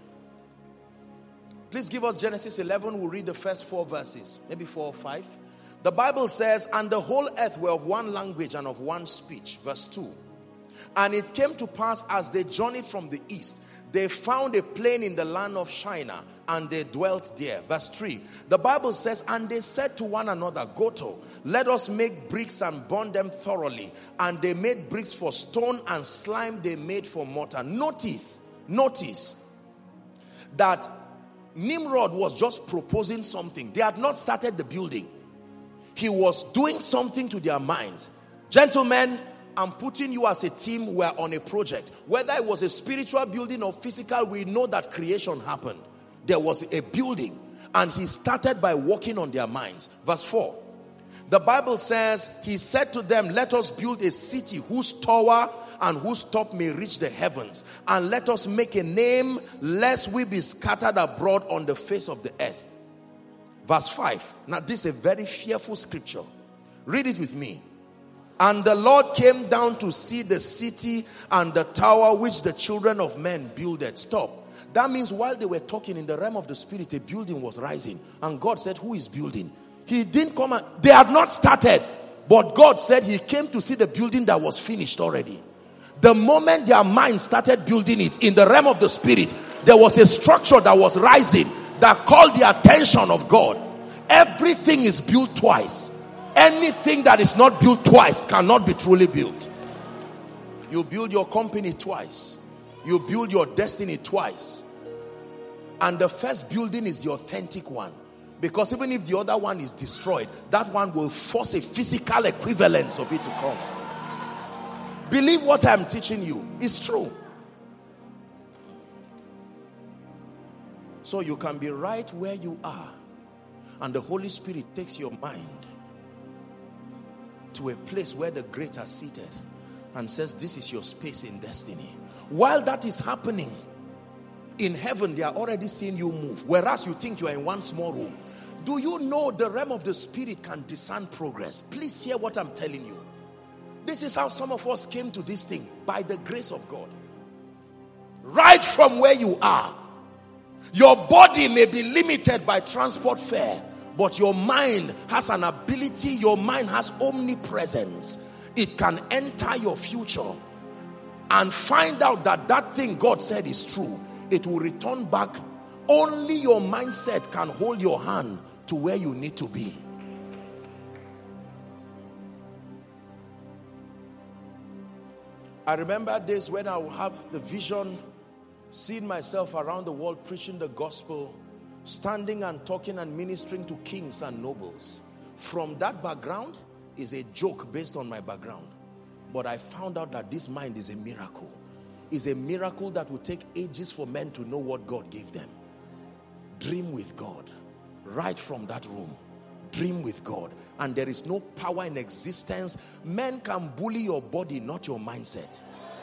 Please give us Genesis eleven. We'll read the first four verses, maybe four or five. The Bible says, and the whole earth were of one language and of one speech. Verse two. And it came to pass as they journeyed from the east, they found a plain in the land of Shinar, and they dwelt there. Verse three. The Bible says, and they said to one another, go to, let us make bricks and burn them thoroughly. And they made bricks for stone, and slime they made for mortar. Notice, notice that Nimrod was just proposing something. They had not started the building. He was doing something to their minds. Gentlemen, I'm putting you as a team. We're on a project. Whether it was a spiritual building or physical, we know that creation happened. There was a building, and he started by working on their minds. Verse four. The Bible says, he said to them, let us build a city whose tower and whose top may reach the heavens. And let us make a name, lest we be scattered abroad on the face of the earth. Verse five. Now this is a very fearful scripture. Read it with me. And the Lord came down to see the city and the tower which the children of men builded. Stop. That means while they were talking in the realm of the spirit, a building was rising. And God said, who is building? He didn't come and, they had not started. But God said he came to see the building that was finished already. The moment their mind started building it in the realm of the spirit, there was a structure that was rising that called the attention of God. Everything is built twice. Anything that is not built twice cannot be truly built. You build your company twice. You build your destiny twice. And the first building is the authentic one. Because even if the other one is destroyed, that one will force a physical equivalence of it to come. Believe what I'm teaching you. It's true. So you can be right where you are, and the Holy Spirit takes your mind to a place where the great are seated and says, this is your space in destiny. While that is happening, in heaven they are already seeing you move, whereas you think you are in one small room. Do you know the realm of the spirit can discern progress? Please hear what I'm telling you. This is how some of us came to this thing, by the grace of God. Right from where you are. Your body may be limited by transport fare, but your mind has an ability, your mind has omnipresence. It can enter your future and find out that that thing God said is true. It will return back. Only your mindset can hold your hand to where you need to be. I remember days when I would have the vision, seeing myself around the world preaching the gospel, standing and talking and ministering to kings and nobles. From that background is a joke based on my background. But I found out that this mind is a miracle. It's a miracle that will take ages for men to know what God gave them. Dream with God. Right from that room. Dream with God. And there is no power in existence. Men can bully your body, not your mindset.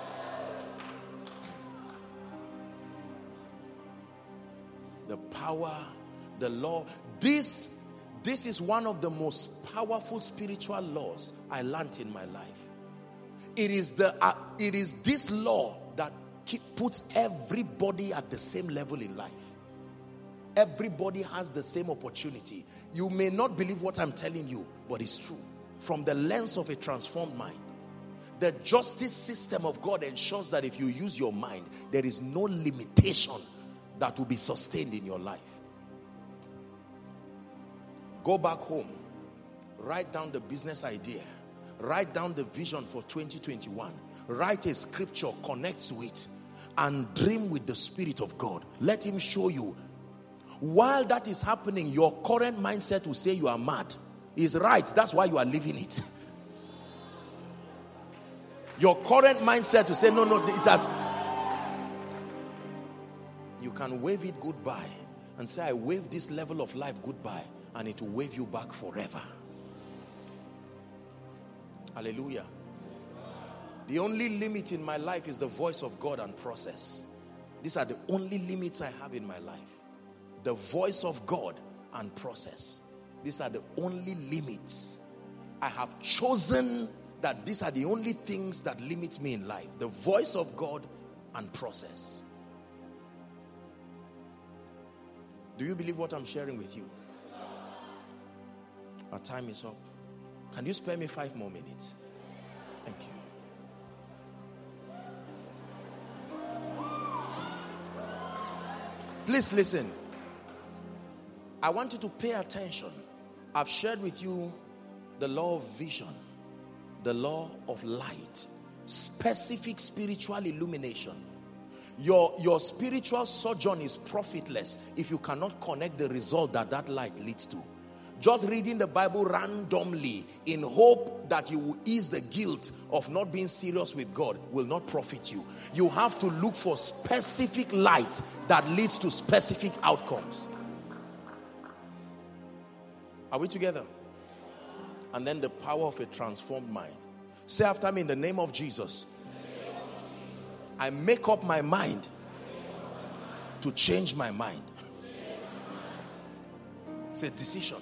The power, the law. This, this is one of the most powerful spiritual laws I learned in my life. It is, the, uh, it is this law that keep, puts everybody at the same level in life. Everybody has the same opportunity. You may not believe what I'm telling you, but it's true. From the lens of a transformed mind. The justice system of God ensures that if you use your mind, there is no limitation that will be sustained in your life. Go back home. Write down the business idea. Write down the vision for twenty twenty-one. Write a scripture, connect to it. And dream with the Spirit of God. Let Him show you. While that is happening, your current mindset will say you are mad. He's right. That's why you are living it. Your current mindset will say, no, no, it has... You can wave it goodbye and say, I wave this level of life goodbye, and it will wave you back forever. Hallelujah. The only limit in my life is the voice of God and process. These are the only limits I have in my life. The voice of God and process. These are the only limits. I have chosen that these are the only things that limit me in life. The voice of God and process. Do you believe what I'm sharing with you? Our time is up. Can you spare me five more minutes? Thank you. Please listen. I want you to pay attention. I've shared with you the law of vision, the law of light, specific spiritual illumination. Your, your spiritual sojourn is profitless if you cannot connect the result that that light leads to. Just reading the Bible randomly in hope that you will ease the guilt of not being serious with God will not profit you. You have to look for specific light that leads to specific outcomes. Are we together? And then the power of a transformed mind. Say after me, in the name of Jesus, I make up my mind to change my mind. It's a decision.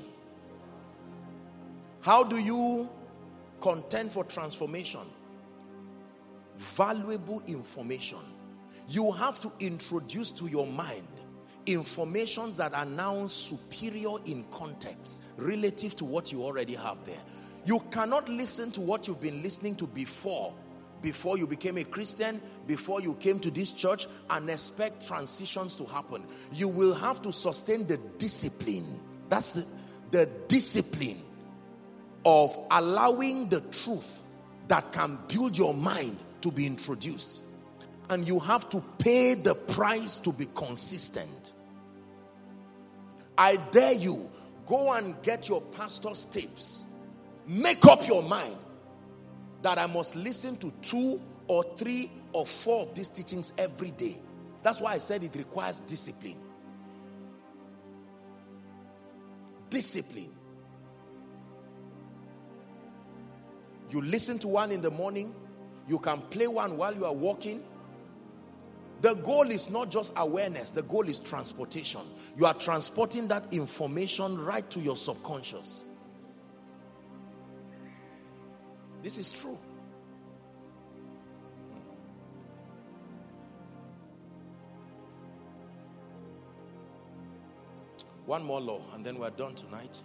How do you contend for transformation? Valuable information. You have to introduce to your mind informations that are now superior in context relative to what you already have there. You cannot listen to what you've been listening to before, before you became a Christian, before you came to this church, and expect transitions to happen. You will have to sustain the discipline. That's the, the discipline of allowing the truth that can build your mind to be introduced. And you have to pay the price to be consistent. I dare you, go and get your pastor's tapes. Make up your mind that I must listen to two or three or four of these teachings every day. That's why I said it requires discipline. Discipline. You listen to one in the morning. You can play one while you are walking. The goal is not just awareness. The goal is transportation. You are transporting that information right to your subconscious. This is true. One more law and then we're done tonight.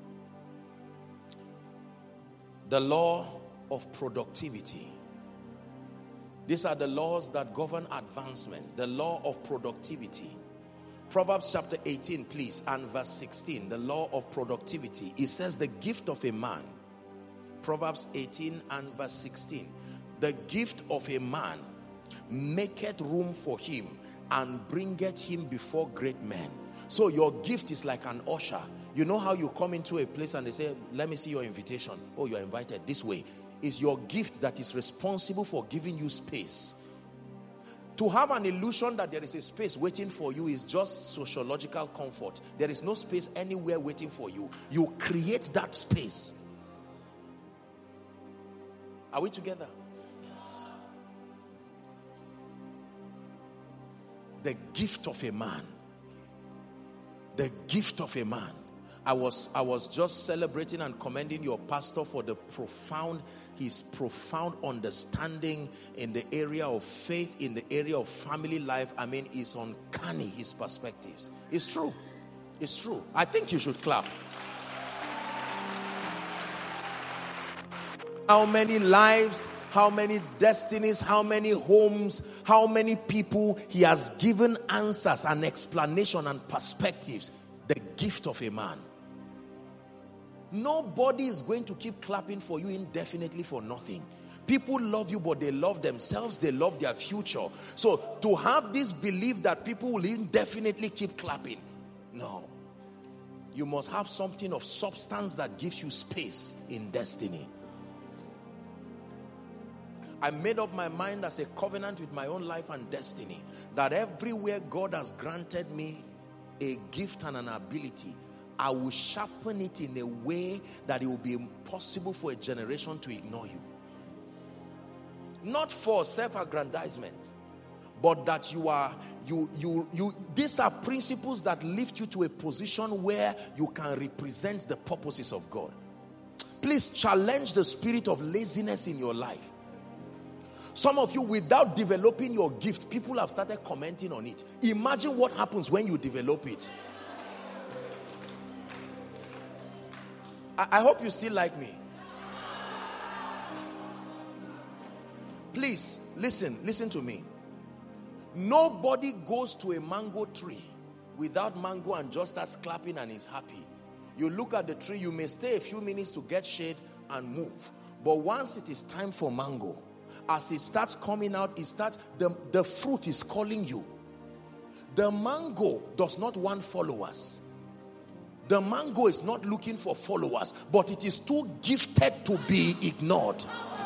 The law of productivity. These are the laws that govern advancement. The law of productivity. Proverbs chapter eighteen, please, and verse sixteen. The law of productivity. It says the gift of a man. Proverbs eighteen and verse sixteen. The gift of a man maketh room for him and bringeth him before great men. So your gift is like an usher. You know how you come into a place and they say, let me see your invitation. Oh, you're invited this way. It's your gift that is responsible for giving you space. To have an illusion that there is a space waiting for you is just sociological comfort. There is no space anywhere waiting for you. You create that space. Are we together? Yes. The gift of a man. The gift of a man. I was I was just celebrating and commending your pastor for the profound, his profound understanding in the area of faith, in the area of family life. I mean, it's uncanny, his perspectives. It's true. It's true. I think you should clap. How many lives, how many destinies, how many homes, how many people he has given answers and explanation and perspectives. The gift of a man. Nobody is going to keep clapping for you indefinitely for nothing. People love you, but they love themselves. They love their future. So to have this belief that people will indefinitely keep clapping, no. You must have something of substance that gives you space in destiny. I made up my mind as a covenant with my own life and destiny that everywhere God has granted me a gift and an ability, I will sharpen it in a way that it will be impossible for a generation to ignore you. Not for self-aggrandizement, but that you are, you, you, you, these are principles that lift you to a position where you can represent the purposes of God. Please challenge the spirit of laziness in your life. Some of you, without developing your gift, people have started commenting on it. Imagine what happens when you develop it. I, I hope you still like me. Please, listen, listen to me. Nobody goes to a mango tree without mango and just starts clapping and is happy. You look at the tree, you may stay a few minutes to get shade and move. But once it is time for mango, as it starts coming out, it starts, the, the fruit is calling you. The mango does not want followers. The mango is not looking for followers, but it is too gifted to be ignored.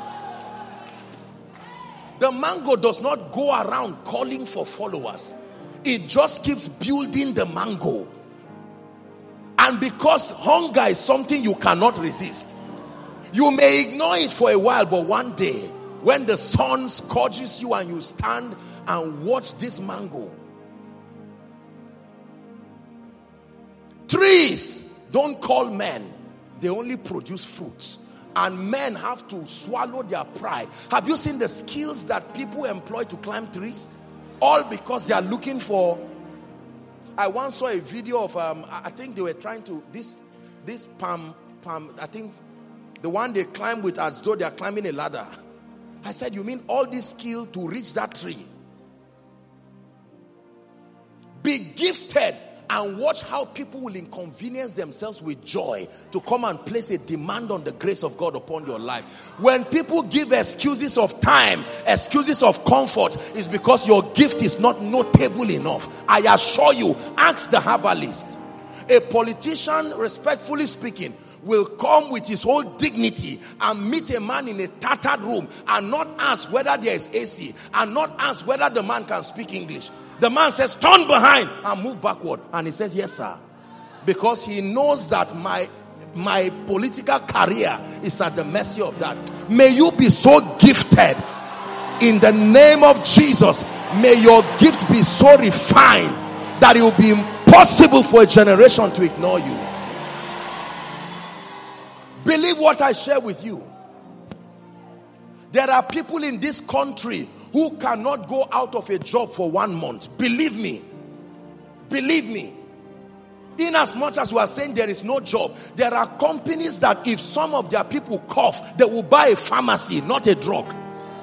The mango does not go around calling for followers. It just keeps building the mango. And because hunger is something you cannot resist, you may ignore it for a while, but one day, when the sun scorches you and you stand and watch this mango. Trees don't call men. They only produce fruits. And men have to swallow their pride. Have you seen the skills that people employ to climb trees? All because they are looking for... I once saw a video of, um, I think they were trying to, this, this palm, palm, I think the one they climb with as though they are climbing a ladder. I said, you mean all this skill to reach that tree? Be gifted and watch how people will inconvenience themselves with joy to come and place a demand on the grace of God upon your life. When people give excuses of time, excuses of comfort, it's because your gift is not notable enough. I assure you, ask the herbalist. A politician, respectfully speaking, will come with his whole dignity and meet a man in a tattered room and not ask whether there is A C and not ask whether the man can speak English. The man says, turn behind and move backward. And he says, yes, sir. Because he knows that my, my political career is at the mercy of that. May you be so gifted in the name of Jesus. May your gift be so refined that it will be impossible for a generation to ignore you. Believe what I share with you. There are people in this country who cannot go out of a job for one month. Believe me. Believe me. In as much as we are saying there is no job, there are companies that if some of their people cough, they will buy a pharmacy, not a drug.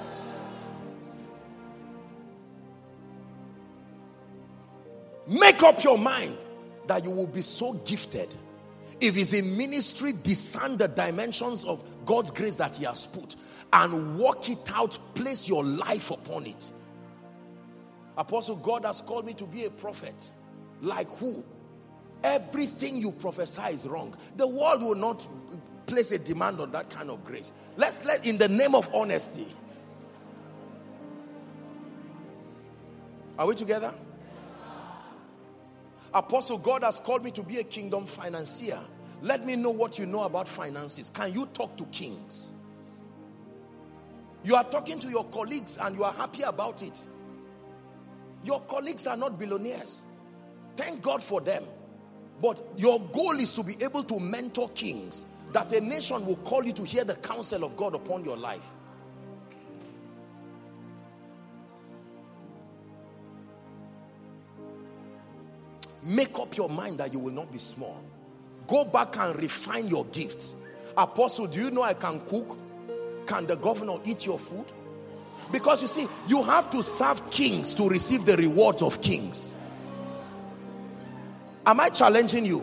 Make up your mind that you will be so gifted. If it's in ministry, discern the dimensions of God's grace that He has put and work it out. Place your life upon it. Apostle, God has called me to be a prophet. Like who? Everything you prophesy is wrong. The world will not place a demand on that kind of grace. Let's let, in the name of honesty. Are we together? Apostle, God has called me to be a kingdom financier. Let me know what you know about finances. Can you talk to kings? You are talking to your colleagues and you are happy about it. Your colleagues are not billionaires. Thank God for them. But your goal is to be able to mentor kings, that a nation will call you to hear the counsel of God upon your life. Make up your mind that you will not be small. Go back and refine your gifts. Apostle, do you know I can cook? Can the governor eat your food? Because you see, you have to serve kings to receive the rewards of kings. Am I challenging you?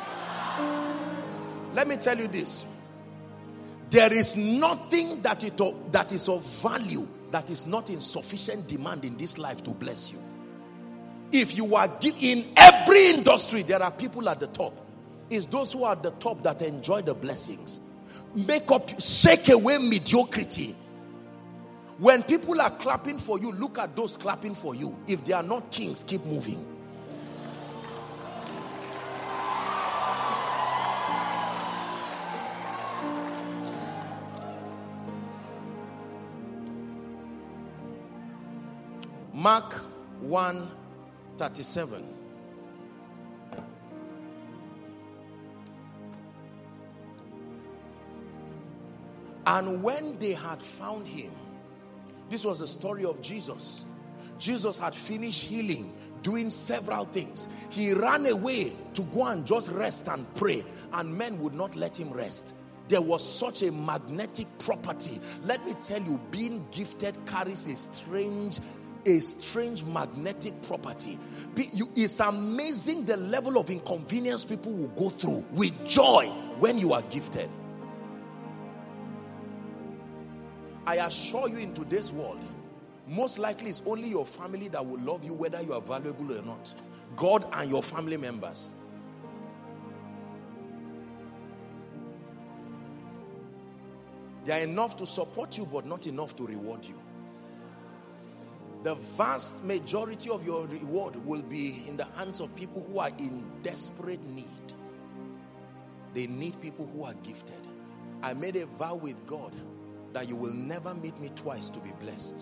Let me tell you this. There is nothing that, it, that is of value that is not in sufficient demand in this life to bless you. If you are in every industry, there are people at the top. It's those who are at the top that enjoy the blessings. Make up, shake away mediocrity. When people are clapping for you, look at those clapping for you. If they are not kings, keep moving. Mark one thirty-seven. And when they had found him, this was the story of Jesus. Jesus had finished healing, doing several things. He ran away to go and just rest and pray, and men would not let him rest. There was such a magnetic property. Let me tell you, being gifted carries a strange a strange magnetic property. It's amazing the level of inconvenience people will go through with joy when you are gifted. I assure you, in today's world, most likely it's only your family that will love you whether you are valuable or not. God and your family members. They are enough to support you, but not enough to reward you. The vast majority of your reward will be in the hands of people who are in desperate need. They need people who are gifted. I made a vow with God that you will never meet me twice to be blessed.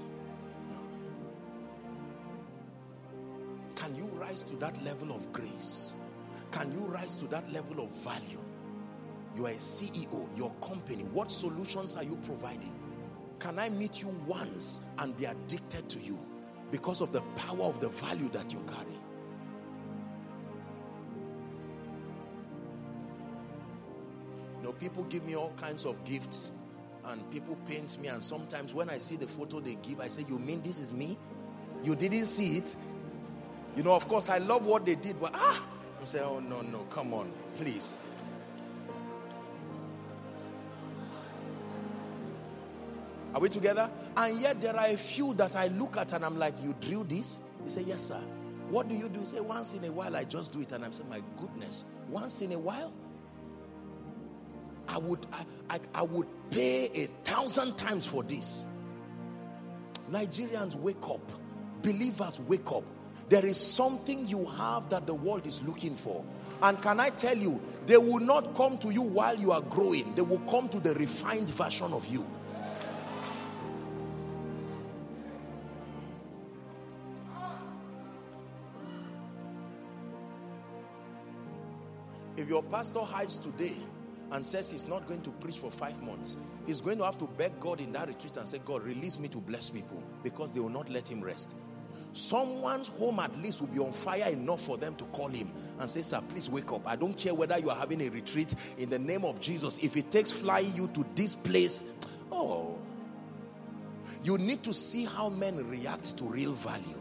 Can you rise to that level of grace? Can you rise to that level of value? You are a C E O, your company. What solutions are you providing? Can I meet you once and be addicted to you because of the power of the value that you carry? You know, people give me all kinds of gifts and people paint me, and sometimes when I see the photo they give, I say, you mean this is me? You didn't see it? You know, of course, I love what they did, but ah! I say, oh, no, no, come on, please. Are we together? And yet there are a few that I look at and I'm like, you drew this? You say, yes, sir. What do you do? You say, once in a while I just do it. And I'm saying, my goodness, once in a while? I would, I, I, I would pay a thousand times for this. Nigerians, wake up. Believers, wake up. There is something you have that the world is looking for. And can I tell you, they will not come to you while you are growing. They will come to the refined version of you. If your pastor hides today and says he's not going to preach for five months, he's going to have to beg God in that retreat and say, God, release me to bless people, because they will not let him rest. someone's home at least will be on fire enough for them to call him and say, sir, please wake up. I don't care whether you are having a retreat, in the name of Jesus. If it takes flying you to this place, oh, you need to see how men react to real value.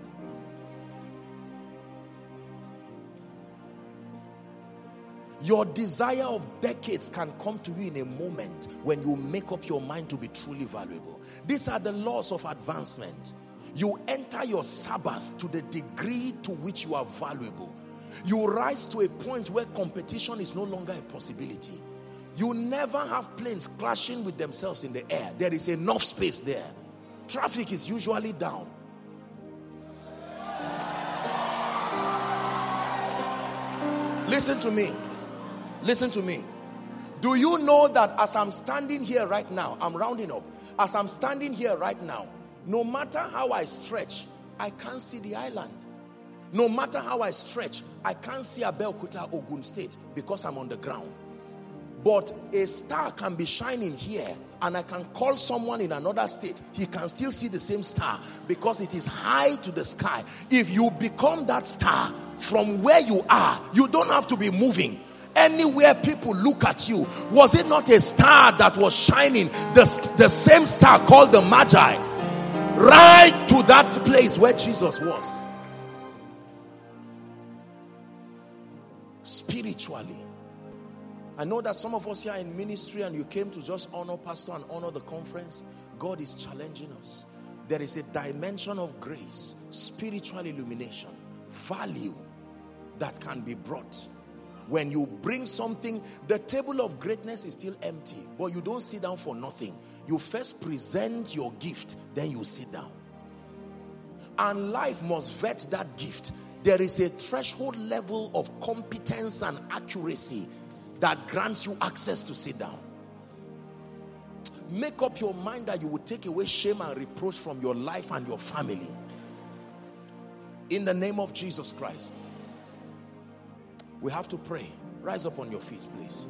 Your desire of decades can come to you in a moment when you make up your mind to be truly valuable. These are the laws of advancement. You enter your Sabbath to the degree to which you are valuable. You rise to a point where competition is no longer a possibility. You never have planes clashing with themselves in the air. There is enough space there. Traffic is usually down. Listen to me. Listen to me. Do you know that as I'm standing here right now, I'm rounding up. As I'm standing here right now, no matter how I stretch, I can't see the island. No matter how I stretch, I can't see Abeokuta, Ogun State, because I'm on the ground. But a star can be shining here, and I can call someone in another state. He can still see the same star because it is high to the sky. If you become that star from where you are, you don't have to be moving. Anywhere people look at you, was it not a star that was shining? The, the same star called the Magi. Right to that place where Jesus was. Spiritually. I know that some of us here are in ministry and you came to just honor pastor and honor the conference. God is challenging us. There is a dimension of grace, spiritual illumination, value that can be brought. When you bring something, the table of greatness is still empty, but you don't sit down for nothing. You first present your gift, then you sit down. And life must vet that gift. There is a threshold level of competence and accuracy that grants you access to sit down. Make up your mind that you will take away shame and reproach from your life and your family. In the name of Jesus Christ. We have to pray. Rise up on your feet, please.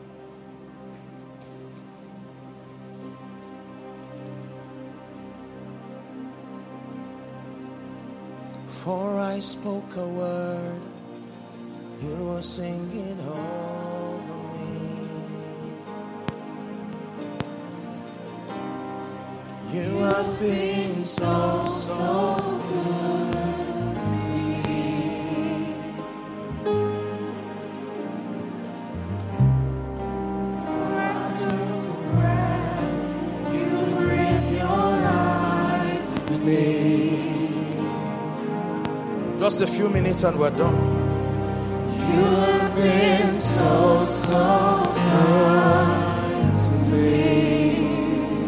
For I spoke a word, you were singing over me. You have been so, so good. Just a few minutes and we're done. You have been so, so good to me.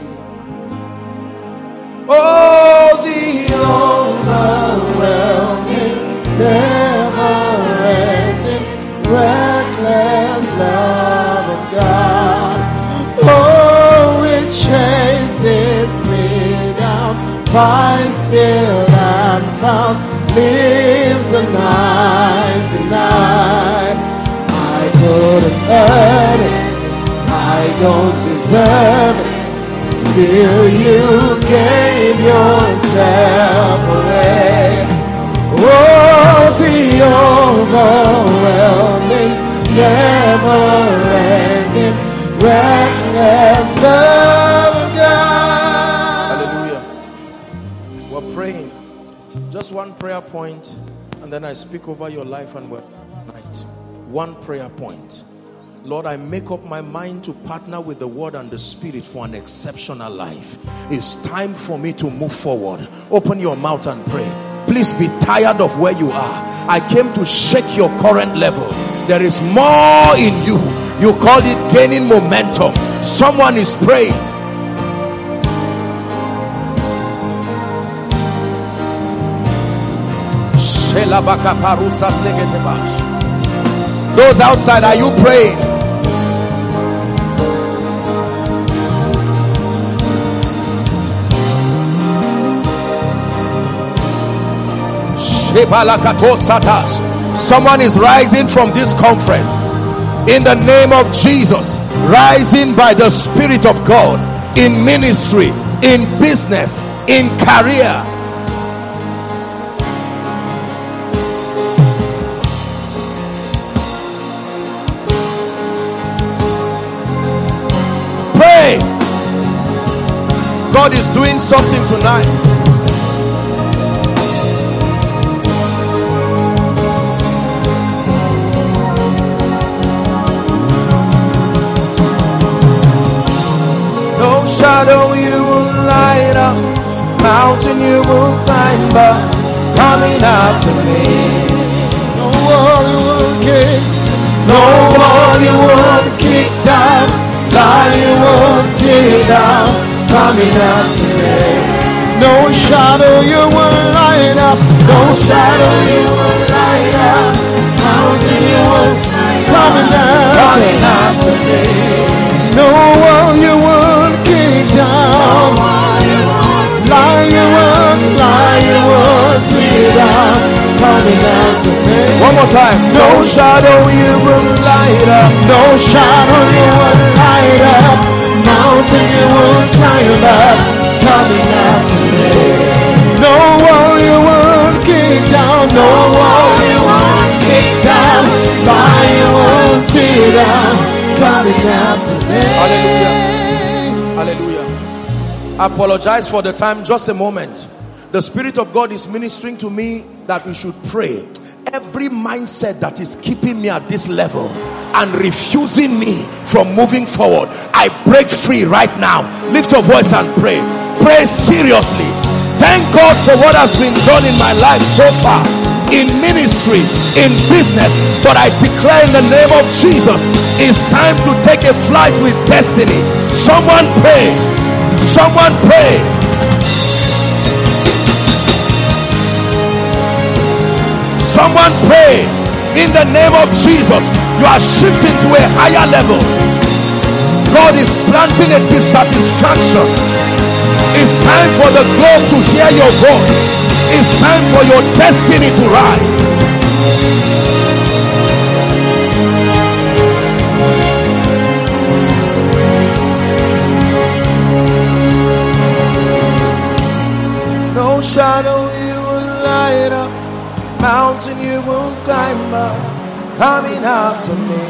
Oh, the overwhelming, never-ending, reckless love of God. Oh, it chases me down, finds till I'm found. Lives the ninety-nine. I couldn't earn it, I don't deserve it. Still you gave yourself away. Oh, the overwhelming, never-ending, reckless love of God. Hallelujah. We're praying. Just one prayer point, and then I speak over your life and work tonight. One prayer point. Lord, I make up my mind to partner with the Word and the Spirit for an exceptional life. It's time for me to move forward. Open your mouth and pray. Please be tired of where you are. I came to shake your current level. There is more in you. You called it gaining momentum. Someone is praying. Those outside, are you praying? Someone is rising from this conference in the name of Jesus, rising by the Spirit of God in ministry, in business, in career. God is doing something tonight. No shadow you will light up, mountain you will climb up, coming after me. No wall you will kick, no wall you won't kick down, lie you won't tear down, coming after me. No shadow you will light up, no shadow you will light up, mountain you will coming after, coming after me. No wall you won't kick down, lie you won't, lie you won't tear down, coming after me. One more time. No shadow you will light up, no shadow you will light up, mountain you will climb up, coming after me. No wall you won't kick down, no wall you won't kick down, lie you won't tear down, coming after me. Hallelujah. Hallelujah. I apologize for the time. Just a moment. The Spirit of God is ministering to me that we should pray. Every mindset that is keeping me at this level and refusing me from moving forward, I break free right now. Lift your voice and pray. Pray seriously. Thank God for what has been done in my life so far, in ministry, in business. But I declare in the name of Jesus, it's time to take a flight with destiny. Someone pray. Someone pray. Someone pray. In the name of Jesus, you are shifting to a higher level. God is planting a dissatisfaction. It's time for the globe to hear your voice. It's time for your destiny to rise. No shadow you will light up, mountain you will climb up, coming after me.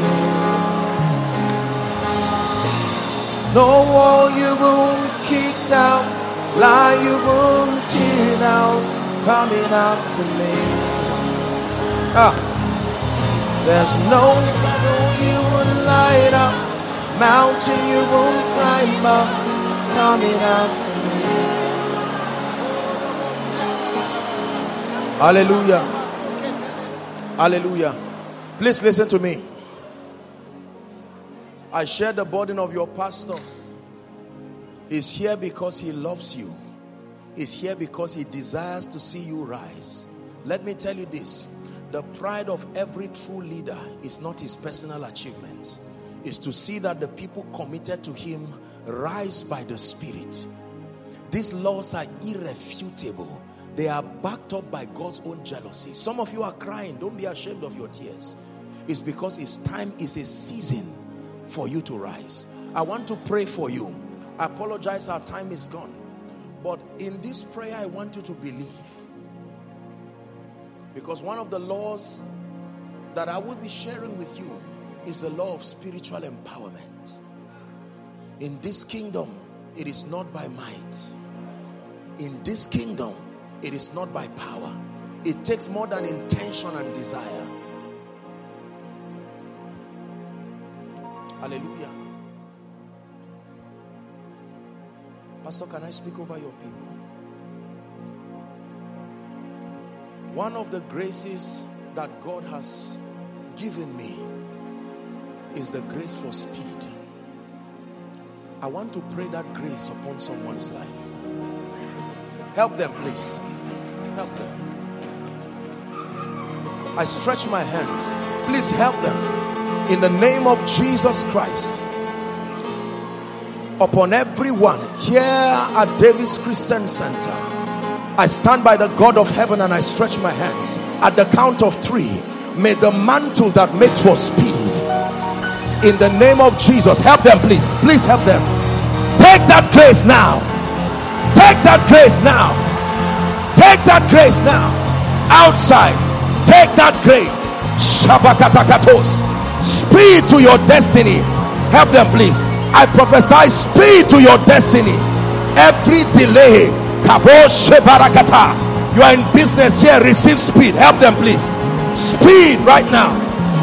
No wall you won't kick down, lie you won't tear down, coming after me. Ah, there's no shadow you will light up, mountain you won't climb up, coming after me. Hallelujah. Hallelujah. Please listen to me. I share the burden of your pastor. He's here because he loves you. He's here because he desires to see you rise. Let me tell you this. The pride of every true leader is not his personal achievements. It's to see that the people committed to him rise by the Spirit. These laws are irrefutable. They are backed up by God's own jealousy. Some of you are crying. Don't be ashamed of your tears. It's because it's time, is a season for you to rise. I want to pray for you. I apologize, our time is gone. But in this prayer, I want you to believe. Because one of the laws that I will be sharing with you is the law of spiritual empowerment. In this kingdom, it is not by might. In this kingdom, it is not by power. It takes more than intention and desire. Hallelujah. Pastor, can I speak over your people? One of the graces that God has given me is the grace for speed. I want to pray that grace upon someone's life. Help them, please. Help them. I stretch my hands. Please help them. In the name of Jesus Christ. Upon everyone here at David's Christian Center, I stand by the God of heaven and I stretch my hands. At the count of three, may the mantle that makes for speed, in the name of Jesus, help them, please. Please help them. Take that grace now. Take that grace now. Take that grace now. Outside, take that grace. Shabakatakatos. Speed to your destiny. Help them, please. I prophesy speed to your destiny. Every delay, you are in business here, receive speed. Help them, please. Speed right now.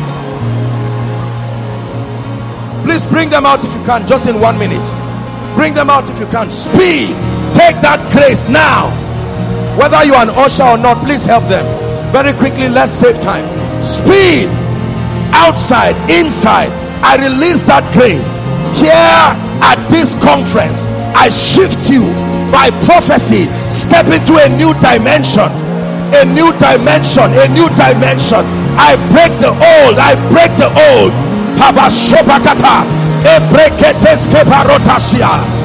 Please bring them out if you can, just in one minute. Bring them out if you can. Speed. Take that grace now. Whether you are an usher or not, please help them. Very quickly, let's save time. Speed. Outside, inside. I release that grace. Here at this conference, I shift you by prophecy. Step into a new dimension. A new dimension. A new dimension. I break the old. I break the old. Habashobakata. Ebreketeske barotasia.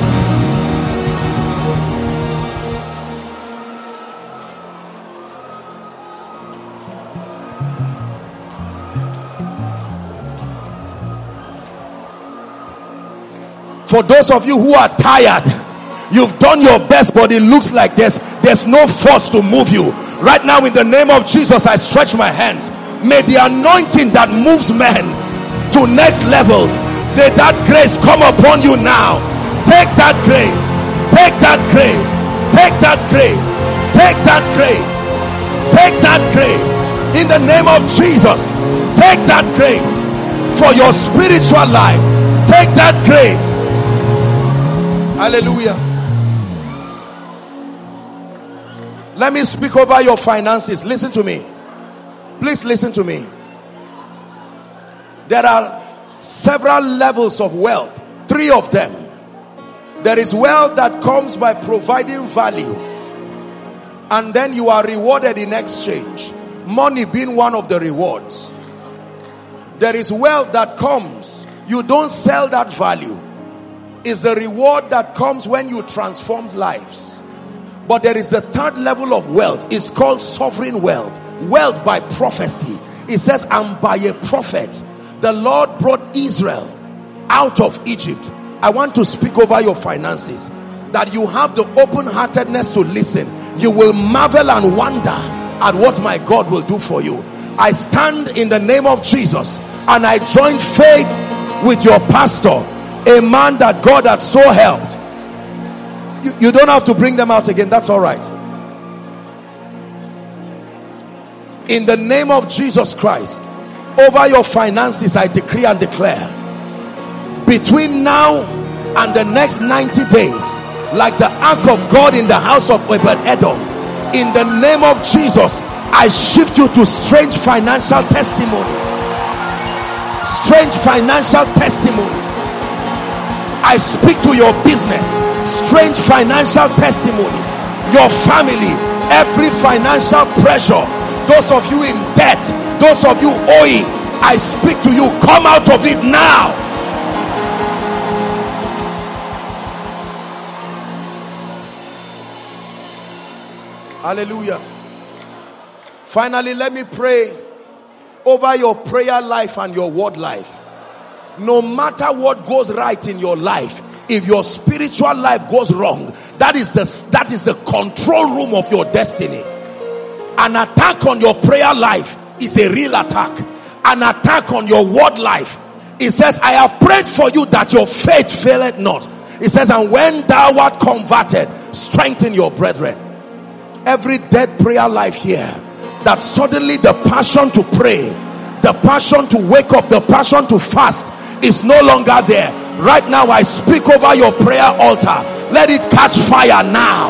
For those of you who are tired, you've done your best, but it looks like there's there's no force to move you. Right now, in the name of Jesus, I stretch my hands. May the anointing that moves men to next levels, may that grace come upon you now. Take that grace. Take that grace. Take that grace. Take that grace. Take that grace. In the name of Jesus, take that grace for your spiritual life. Take that grace. Hallelujah. Let me speak over your finances. Listen to me. Please listen to me. There are several levels of wealth. Three of them. There is wealth that comes by providing value, and then you are rewarded in exchange. Money being one of the rewards. There is wealth that comes, you don't sell that value. Is the reward that comes when you transform lives. But there is the third level of wealth. It's called sovereign wealth. Wealth by prophecy. It says, and by a prophet the Lord brought Israel out of Egypt. I want to speak over your finances, that you have the open-heartedness to listen. You will marvel and wonder at what my God will do for you. I stand in the name of Jesus and I join faith with your pastor, a man that God had so helped. You, you don't have to bring them out again. That's all right. In the name of Jesus Christ, over your finances, I decree and declare, between now and the next ninety days, like the ark of God in the house of Obed-Edom, in the name of Jesus, I shift you to strange financial testimonies. Strange financial testimonies. I speak to your business. Strange financial testimonies. Your family. Every financial pressure. Those of you in debt. Those of you owing. I speak to you. Come out of it now. Hallelujah. Finally, let me pray over your prayer life and your word life. No matter what goes right in your life, if your spiritual life goes wrong, that is the that is the control room of your destiny. An attack on your prayer life is a real attack. An attack on your word life. It says, I have prayed for you that your faith faileth not. It says, and when thou art converted, strengthen your brethren. Every dead prayer life here, that suddenly the passion to pray, the passion to wake up, the passion to fast is no longer there. Right now I speak over your prayer altar. Let it catch fire now.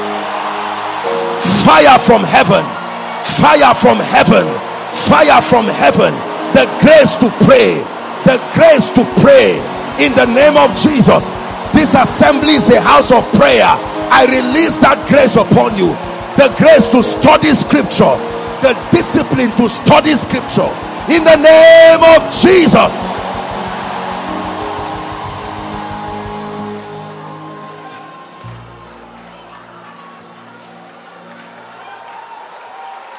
Fire from heaven. Fire from heaven. Fire from heaven. The grace to pray. The grace to pray in the name of Jesus. This assembly is a house of prayer. I release that grace upon you. The grace to study scripture. The discipline to study scripture. In the name of Jesus.